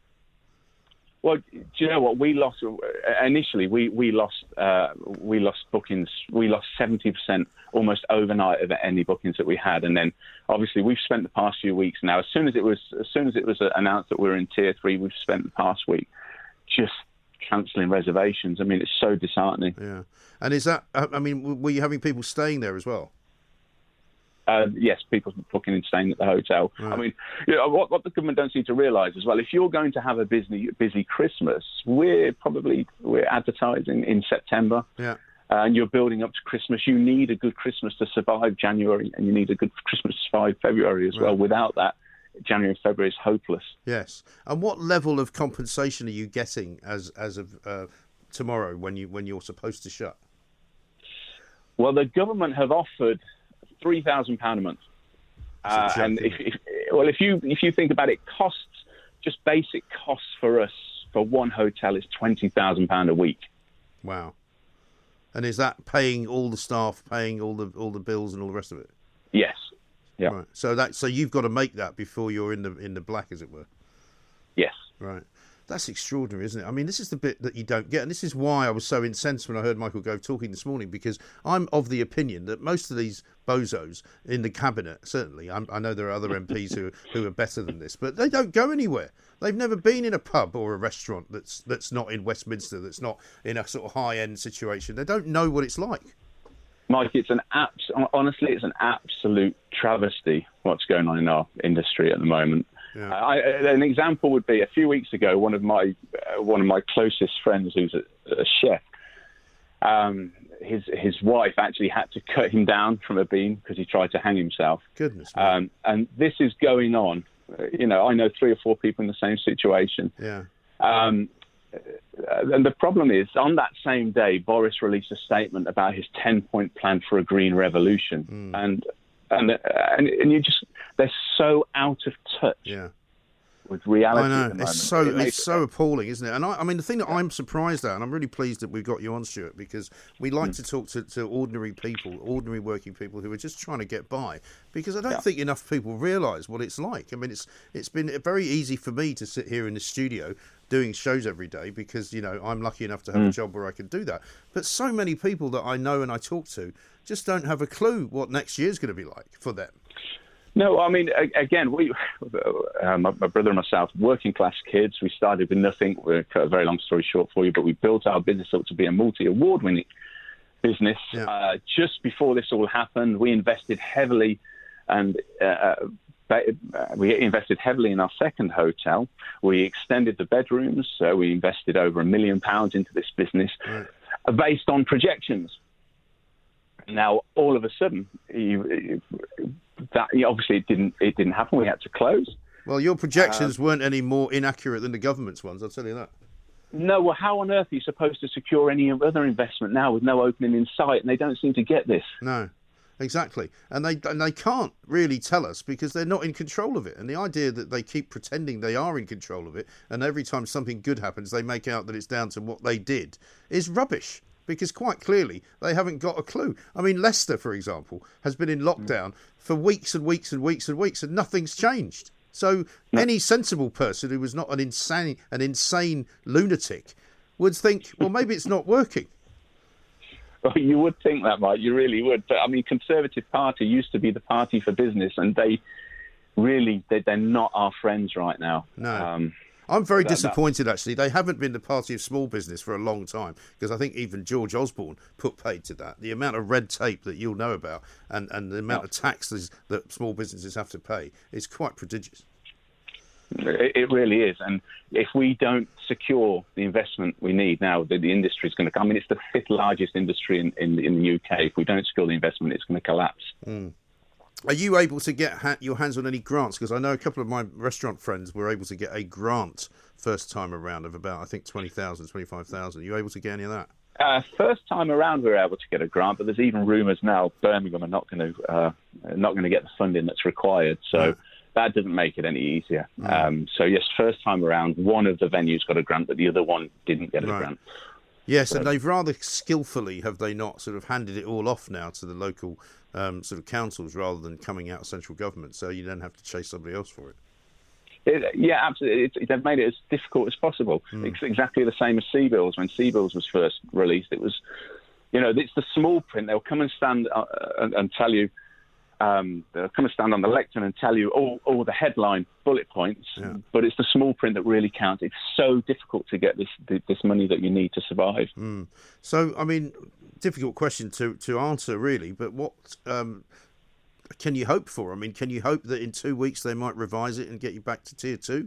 Well, do you know what we lost initially? We we lost uh, we lost bookings. We lost seventy percent almost overnight of any bookings that we had, and then obviously we've spent the past few weeks now. As soon as it was as soon as it was announced that we were in tier three, we've spent the past week just cancelling reservations. I mean, it's so disheartening. Yeah, and is that? I mean, were you having people staying there as well? Uh, yes, people booking and staying at the hotel. Right. I mean, you know, what, what the government don't seem to realise as well, if you're going to have a busy busy Christmas, we're probably we're advertising in September. Yeah. Uh, and you're building up to Christmas. You need a good Christmas to survive January, and you need a good Christmas to survive February as right. well. Without that, January and February is hopeless. Yes. And what level of compensation are you getting as as of uh, tomorrow when you when you're supposed to shut? Well, the government have offered three thousand pound a month, uh, and if, if well, if you if you think about it, costs just basic costs for us for one hotel is twenty thousand pound a week. Wow. And is that paying all the staff, paying all the all the bills and all the rest of it? Yes. Yeah. Right. So that so you've got to make that before you're in the in the black, as it were. Yes. Right. That's extraordinary, isn't it? I mean, this is the bit that you don't get, and this is why I was so incensed when I heard Michael Gove talking this morning, because I'm of the opinion that most of these bozos in the cabinet, certainly, I'm, I know there are other M Ps who who are better than this, but they don't go anywhere. They've never been in a pub or a restaurant that's that's not in Westminster, that's not in a sort of high-end situation. They don't know what it's like. Mike, it's an abs- honestly, it's an absolute travesty what's going on in our industry at the moment. Yeah. I, an example would be a few weeks ago, one of my uh, one of my closest friends, who's a, a chef, um, his his wife actually had to cut him down from a beam because he tried to hang himself. Goodness. Um, and this is going on. You know, I know three or four people in the same situation. Yeah. Um, and the problem is, on that same day, Boris released a statement about his ten-point plan for a green revolution, mm. and. And, and and you just, they're so out of touch yeah. with reality. I know, at the moment. it's so it it's so appalling, isn't it? And I, I mean, the thing that I'm surprised at, and I'm really pleased that we've got you on, Stuart, because we like mm. to talk to, to ordinary people, ordinary working people who are just trying to get by, because I don't yeah. think enough people realise what it's like. I mean, it's it's been very easy for me to sit here in the studio doing shows every day because, you know, I'm lucky enough to have mm. a job where I can do that. But so many people that I know and I talk to just don't have a clue what next year's going to be like for them. No, I mean, again, we, uh, my, my brother and myself, working class kids, we started with nothing. We're a very long story short for you, but we built our business up to be a multi-award winning business. Yeah. Uh, just before this all happened, we invested heavily and uh, we invested heavily in our second hotel. We extended the bedrooms. So we invested over a million pounds into this business right. based on projections. Now, all of a sudden, you, that obviously it didn't it didn't happen. We had to close. Well, your projections um, weren't any more inaccurate than the government's ones, I'll tell you that. No, well, how on earth are you supposed to secure any other investment now with no opening in sight? And they don't seem to get this. No, exactly. And they and they can't really tell us because they're not in control of it. And the idea that they keep pretending they are in control of it, and every time something good happens, they make out that it's down to what they did, is rubbish. Because quite clearly, they haven't got a clue. I mean, Leicester, for example, has been in lockdown mm. for weeks and weeks and weeks and weeks, and nothing's changed. So no. any sensible person who was not an insane, an insane lunatic would think, well, maybe it's not working. Well, you would think that, Mike. You really would. But, I mean, Conservative Party used to be the party for business, and they really, they, they're not our friends right now. No. Um, I'm very disappointed, actually. They haven't been the party of small business for a long time, because I think even George Osborne put paid to that. The amount of red tape that you'll know about and, and the amount yeah. of taxes that small businesses have to pay is quite prodigious. It really is. And if we don't secure the investment we need now, the, the industry is going to come. I mean, it's the fifth largest industry in, in, in the U K. If we don't secure the investment, it's going to collapse. Mm. Are you able to get ha- your hands on any grants? Because I know a couple of my restaurant friends were able to get a grant first time around of about, I think, twenty thousand, twenty-five thousand. Are you able to get any of that? Uh, first time around, we were able to get a grant, but there's even rumours now Birmingham are not going to uh, not going to get the funding that's required. So, that doesn't make it any easier. Mm. Um, so yes, first time around, one of the venues got a grant, but the other one didn't get a right. grant. Yes, so, and they've rather skillfully, have they not, sort of handed it all off now to the local um, sort of councils rather than coming out of central government, so you don't have to chase somebody else for it. It, yeah, absolutely. It, it, they've made it as difficult as possible. Mm. It's exactly the same as C-Bills. When C-Bills was first released, it was, you know, it's the small print. They'll come and stand uh, and, and tell you, um, they'll come and stand on the lectern and tell you all, all the headline bullet points, yeah. but it's the small print that really counts. It's so difficult to get this this money that you need to survive. Mm. So, I mean, difficult question to, to answer, really, but what... Um, can you hope for? I mean, can you hope that in two weeks they might revise it and get you back to tier two?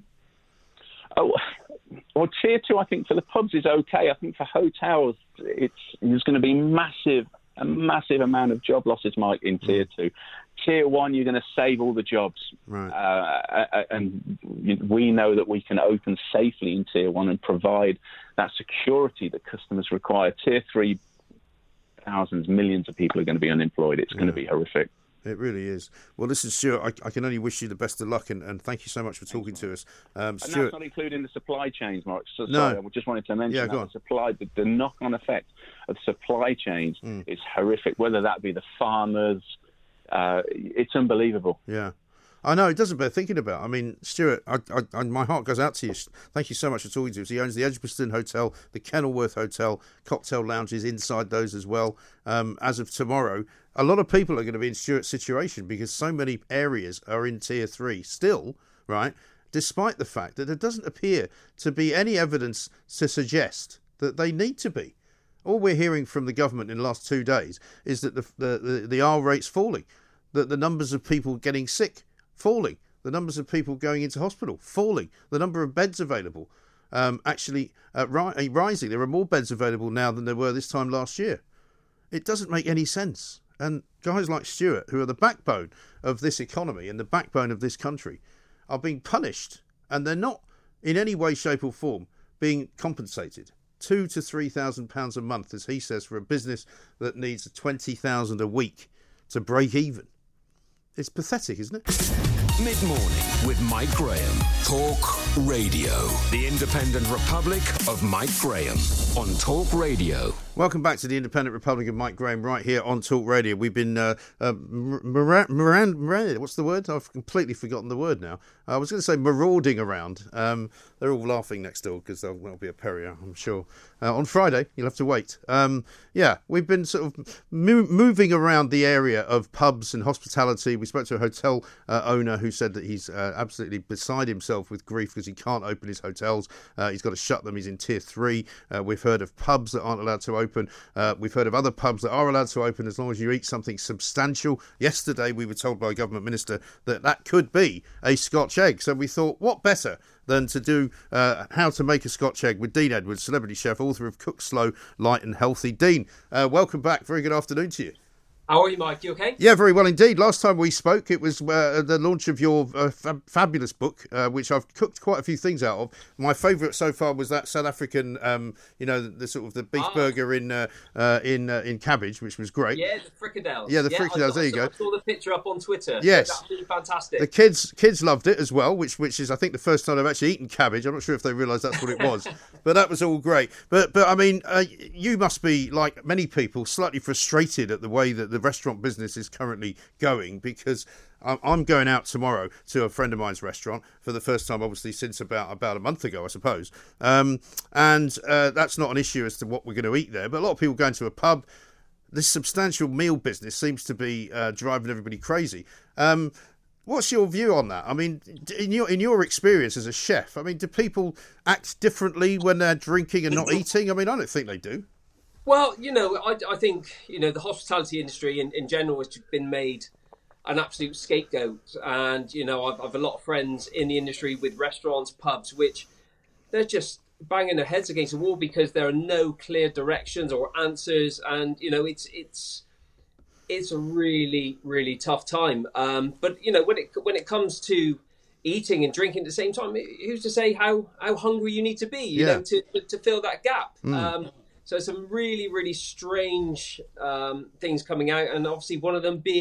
Oh, well, tier two, I think for the pubs is okay. I think for hotels, it's there's going to be massive, a massive amount of job losses, Mike, in tier two. Tier one, you're going to save all the jobs, right? Uh, and we know that we can open safely in tier one and provide that security that customers require. Tier three, thousands, millions of people are going to be unemployed. It's yeah. going to be horrific. It really is. Well, listen, Stuart, I, I can only wish you the best of luck, and, and thank you so much for talking Thanks, to us. Um, Stuart, and that's not including the supply chains, Mark. So, no. Sorry, I just wanted to mention yeah, that the supply, the, the knock-on effect of supply chains mm. is horrific, whether that be the farmers. Uh, it's unbelievable. Yeah. I know, it doesn't bear thinking about. I mean, Stuart, I, I, my heart goes out to you. Thank you so much for talking to us. He owns the Edgbaston Hotel, the Kenilworth Hotel, cocktail lounges inside those as well. Um, as of tomorrow, a lot of people are going to be in Stuart's situation because so many areas are in tier three still, right? Despite the fact that there doesn't appear to be any evidence to suggest that they need to be. All we're hearing from the government in the last two days is that the the, the, the R rate's falling, that the numbers of people getting sick falling, the numbers of people going into hospital falling, the number of beds available um, actually uh, ri- rising. There are more beds available now than there were this time last year. It doesn't make any sense. And guys like Stuart, who are the backbone of this economy and the backbone of this country, are being punished, and they're not in any way, shape or form being compensated. Two to three thousand pounds a month, as he says, for a business that needs twenty thousand a week to break even. It's pathetic, isn't it? Mid-morning with Mike Graham. Talk Radio. The Independent Republic of Mike Graham on Talk Radio. Welcome back to the Independent Republic of Mike Graham right here on Talk Radio. We've been, uh, uh, Moran, Moran, Moran, what's the word? I've completely forgotten the word now. I was going to say marauding around. Um, they're all laughing next door because there'll, there'll be a Perrier, I'm sure. Uh, on Friday, you'll have to wait. Um, yeah, we've been sort of mo- moving around the area of pubs and hospitality. We spoke to a hotel uh, owner who said that he's uh, absolutely beside himself with grief because he can't open his hotels. Uh, he's got to shut them. He's in tier three. Uh, we've heard of pubs that aren't allowed to open. Uh, we've heard of other pubs that are allowed to open as long as you eat something substantial. Yesterday, we were told by a government minister that that could be a Scotch egg. So we thought, what better than to do uh, how to make a Scotch egg with Dean Edwards, celebrity chef, author of Cook Slow, Light and Healthy. Dean, uh, welcome back. Very good afternoon to you. How are you, Mike? You okay? Yeah, very well indeed. Last time we spoke, it was uh, the launch of your uh, fab- fabulous book, uh, which I've cooked quite a few things out of. My favourite so far was that South African, um, you know, the, the sort of the beef ah. burger in uh, uh, in uh, in cabbage, which was great. Yeah, the fricadelles. Yeah, the yeah, fricadelles. I, there you I, go. I saw the picture up on Twitter. Yes, it's absolutely fantastic. The kids kids loved it as well, which which is I think the first time I've actually eaten cabbage. I'm not sure if they realised that's what it was, but that was all great. But but I mean, uh, you must be like many people, slightly frustrated at the way that the restaurant business is currently going, because I'm going out tomorrow to a friend of mine's restaurant for the first time, obviously, since about about a month ago, I suppose. Um, and uh, that's not an issue as to what we're going to eat there. But a lot of people going to a pub. This substantial meal business seems to be uh, driving everybody crazy. Um, what's your view on that? I mean, in your in your experience as a chef, I mean, do people act differently when they're drinking and not eating? I mean, I don't think they do. Well, you know, I, I think, you know, the hospitality industry in, in general has been made an absolute scapegoat. And, you know, I've, I've a lot of friends in the industry with restaurants, pubs, which they're just banging their heads against the wall because there are no clear directions or answers. And, you know, it's it's it's a really, really tough time. Um, but, you know, when it when it comes to eating and drinking at the same time, who's to say how, how hungry you need to be, you yeah. know, to, to fill that gap? Mm. Um So some really, really strange um, things coming out, and obviously one of them being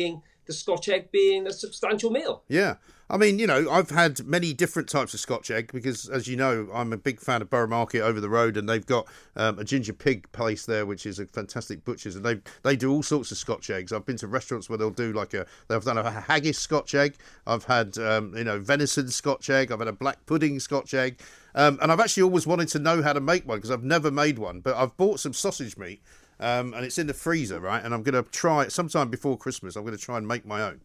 the Scotch egg being a substantial meal. Yeah. I mean, you know, I've had many different types of Scotch egg because, as you know, I'm a big fan of Borough Market over the road, and they've got um, a ginger pig place there, which is a fantastic butcher's, and they they do all sorts of Scotch eggs. I've been to restaurants where they'll do like a, they've done a haggis Scotch egg. I've had, um, you know, venison Scotch egg. I've had a black pudding Scotch egg. Um, and I've actually always wanted to know how to make one because I've never made one, but I've bought some sausage meat um, and it's in the freezer, right? And I'm going to try it sometime before Christmas. I'm going to try and make my own.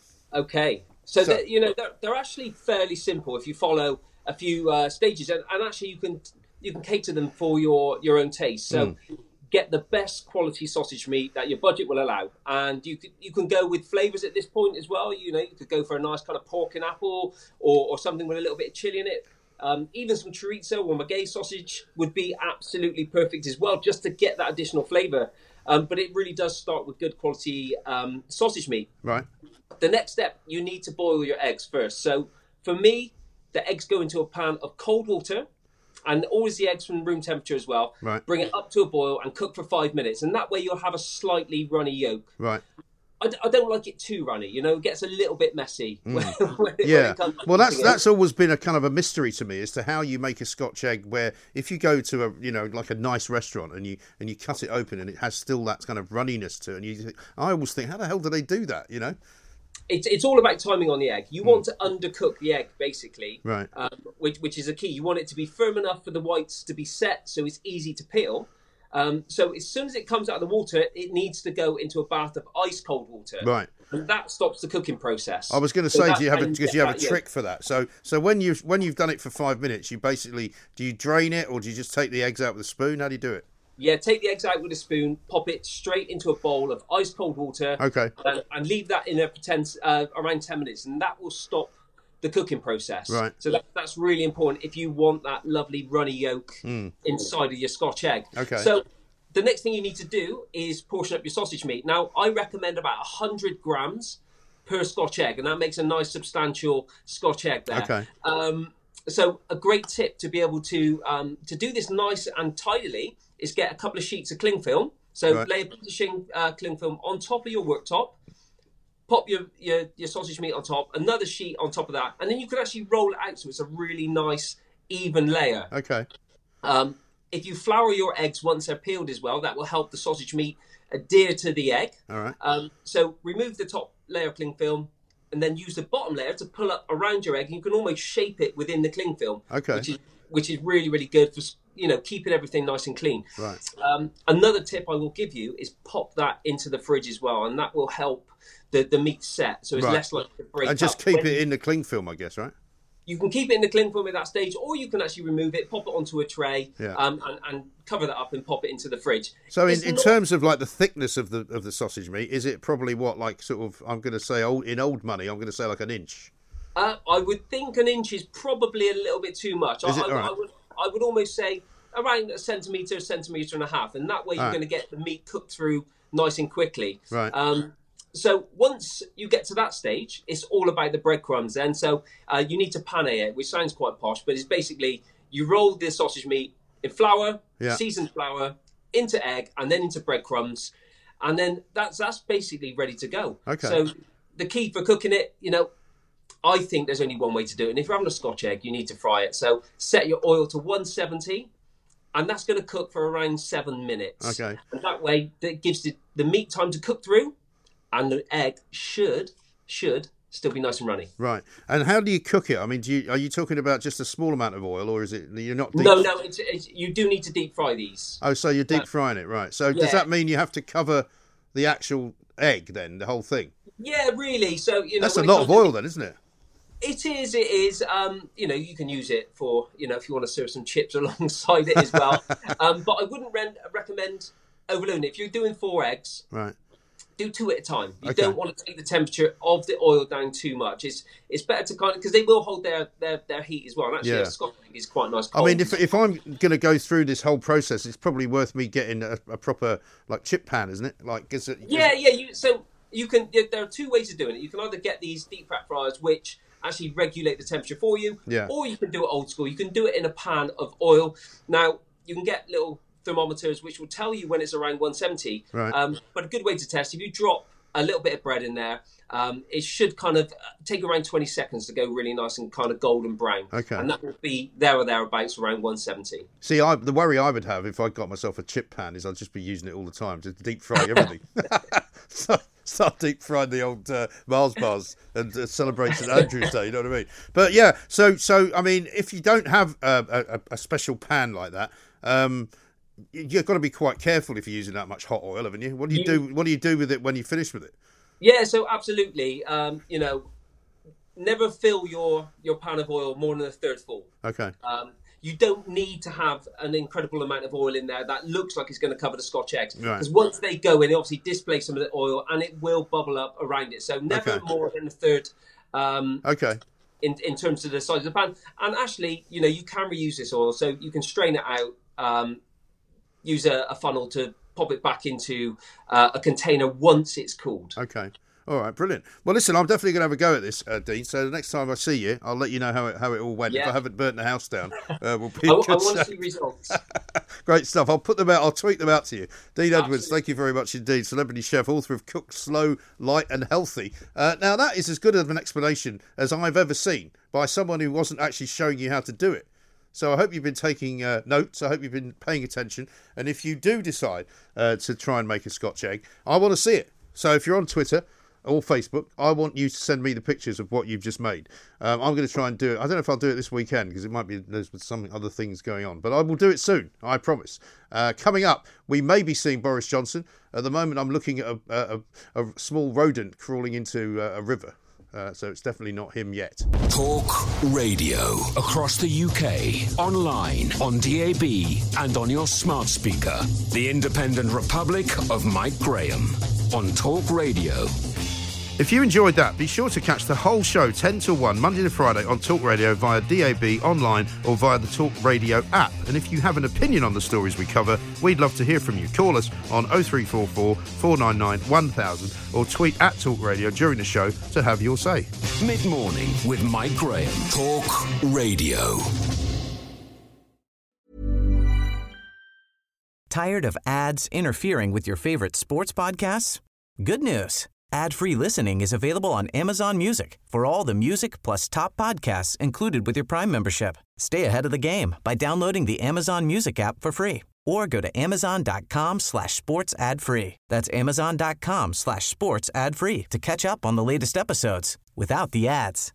Okay. So, So- that, you know, they're, they're actually fairly simple if you follow a few uh, stages, and, and actually you can you can cater them for your, your own taste. So Mm. get the best quality sausage meat that your budget will allow, and you can you can go with flavours at this point as well. You know, you could go for a nice kind of pork and apple, or, or something with a little bit of chili in it. Um, even some chorizo or maguey sausage would be absolutely perfect as well, just to get that additional flavour. Um, but it really does start with good quality um, sausage meat. Right. The next step, you need to boil your eggs first. So for me, the eggs go into a pan of cold water, and always the eggs from room temperature as well. Right. Bring it up to a boil and cook for five minutes. And that way you'll have a slightly runny yolk. Right. I, d- I don't like it too runny, you know, it gets a little bit messy. Mm. when, when it, Yeah. when it comes to Well, that's cooking it. that's always been a kind of a mystery to me as to how you make a Scotch egg. Where if you go to a you know like a nice restaurant and you and you cut it open and it has still that kind of runniness to it, and you think, I always think, how the hell do they do that? You know. It's, it's all about timing on the egg. You want to undercook the egg, basically, Right. um, which, which is a key. You want it to be firm enough for the whites to be set so it's easy to peel. Um, so as soon as it comes out of the water, it needs to go into a bath of ice cold water. Right. And that stops the cooking process. I was going to So say, that's do you have how a, because get you have a that yolk. trick for that? So, so when you when you've done it for five minutes, you basically do you drain it or do you just take the eggs out with a spoon? How do you do it? Yeah, take the eggs out with a spoon, pop it straight into a bowl of ice cold water. Okay. And, and leave that in there for ten, uh, around ten minutes, and that will stop the cooking process. Right. So that, that's really important if you want that lovely runny yolk Mm. inside of your Scotch egg. Okay. So the next thing you need to do is portion up your sausage meat. Now, I recommend about one hundred grams per Scotch egg, and that makes a nice substantial Scotch egg there. Okay. Um, so a great tip to be able to um, to do this nice and tidily is get a couple of sheets of cling film. So Right. lay a piece of shin, uh, cling film on top of your worktop, pop your, your, your sausage meat on top, another sheet on top of that, and then you can actually roll it out so it's a really nice, even layer. Okay. Um, if you flour your eggs once they're peeled as well, that will help the sausage meat adhere to the egg. All right. Um, so remove the top layer of cling film and then use the bottom layer to pull up around your egg. And you can almost shape it within the cling film, Okay. which is which is really, really good for, you know, keeping everything nice and clean. Right. Um, another tip I will give you is pop that into the fridge as well, and that will help the, the meat set, so it's Right. less likely to break And just up. keep When- it in the cling film, I guess, right? You can keep it in the cling film at that stage, or you can actually remove it, pop it onto a tray, Yeah. um, and, and cover that up and pop it into the fridge. So in, It's in not- terms of like the thickness of the of the sausage meat, is it probably what like sort of I'm going to say old in old money I'm going to say like an inch? Uh, I would think an inch is probably a little bit too much. Is I, it? I, All right. I would I would almost say around a centimetre, centimetre and a half, and that way you're All right. going to get the meat cooked through nice and quickly. Right. Um, so once you get to that stage, it's all about the breadcrumbs then. So uh, you need to pane it, which sounds quite posh, but it's basically you roll the sausage meat in flour, Yeah. seasoned flour, into egg, and then into breadcrumbs. And then that's that's basically ready to go. Okay. So the key for cooking it, you know, I think there's only one way to do it. And if you're having a Scotch egg, you need to fry it. So set your oil to one seventy, and that's going to cook for around seven minutes. Okay. And that way, that gives the, the meat time to cook through, and the egg should should still be nice and runny. Right. And how do you cook it? I mean, do you, are you talking about just a small amount of oil, or is it you're not? Deep... No, no, it's, it's, you do need to deep fry these. Oh, so you're deep Uh, frying it, right? So yeah. does that mean you have to cover the actual egg then, the whole thing? Yeah, really. So you know, That's a when it lot comes of to- oil, then, isn't it? It is, it is. Um, you know, you can use it for, you know, if you want to serve some chips alongside it as well. um, but I wouldn't re- recommend overloading it. If you're doing four eggs, Right. do two at a time. You Okay. don't want to take the temperature of the oil down too much. It's it's better to kind of, because they will hold their, their, their heat as well. And actually, Yeah. a Scotch egg is quite nice. I Cold. mean, if if I'm going to go through this whole process, it's probably worth me getting a, a proper like chip pan, isn't it? Like, is it? Yeah, yeah. You, so you can. There are two ways of doing it. You can either get these deep fat fryers, which actually regulate the temperature for you, Yeah. or you can do it old school. You can do it in a pan of oil. Now you can get little thermometers which will tell you when it's around one seventy. Right. Um, but a good way to test, if you drop a little bit of bread in there. Um, it should kind of take around twenty seconds to go really nice and kind of golden brown. Okay. And that will be there or thereabouts around one seventy. See, I, the worry I would have if I got myself a chip pan is I'd just be using it all the time, just deep fry everything. so, start deep frying the old uh, Mars bars and uh, celebrate Saint Andrew's Day, you know what I mean? But yeah, so, so I mean, if you don't have a, a, a special pan like that, um, you've got to be quite careful if you're using that much hot oil, haven't you? What do you, you do? What do you do with it when you finish with it? Yeah, so absolutely. Um, you know, never fill your, your pan of oil more than a third full. Okay. Um, you don't need to have an incredible amount of oil in there that looks like it's going to cover the Scotch eggs. Because right. once they go in, it obviously displays some of the oil and it will bubble up around it. So never okay. more than a third. Um, okay. In, in terms of the size of the pan. And actually, you know, you can reuse this oil. So you can strain it out, um, use a, a funnel to pop it back into uh, a container once it's cooled. Okay. All right, brilliant. Well, listen, I'm definitely going to have a go at this, uh, Dean. So the next time I see you, I'll let you know how it how it all went. Yeah. If I haven't burnt the house down, uh, we'll be I, good I want to see results. Great stuff. I'll put them out. I'll tweet them out to you. Dean Absolutely. Edwards, thank you very much indeed. Celebrity chef, author of Cook Slow, Light and Healthy. Uh, now, that is as good of an explanation as I've ever seen by someone who wasn't actually showing you how to do it. So I hope you've been taking uh, notes. I hope you've been paying attention. And if you do decide uh, to try and make a Scotch egg, I want to see it. So if you're on Twitter or Facebook, I want you to send me the pictures of what you've just made. Um, I'm going to try and do it. I don't know if I'll do it this weekend because it might be there's some other things going on. But I will do it soon, I promise. Uh, coming up, we may be seeing Boris Johnson. At the moment, I'm looking at a, a, a small rodent crawling into a, a river. Uh, so it's definitely not him yet. Talk Radio. Across the U K. Online, on D A B and on your smart speaker. The Independent Republic of Mike Graham. On Talk Radio. If you enjoyed that, be sure to catch the whole show ten to one, Monday to Friday on Talk Radio via D A B, online or via the Talk Radio app. And if you have an opinion on the stories we cover, we'd love to hear from you. Call us on oh three four four, four nine nine, one thousand or tweet at Talk Radio during the show to have your say. Mid-morning with Mike Graham. Talk Radio. Tired of ads interfering with your favorite sports podcasts? Good news. Ad-free listening is available on Amazon Music for all the music plus top podcasts included with your Prime membership. Stay ahead of the game by downloading the Amazon Music app for free or go to amazon.com slash sports ad free. That's amazon.com slash sports ad free to catch up on the latest episodes without the ads.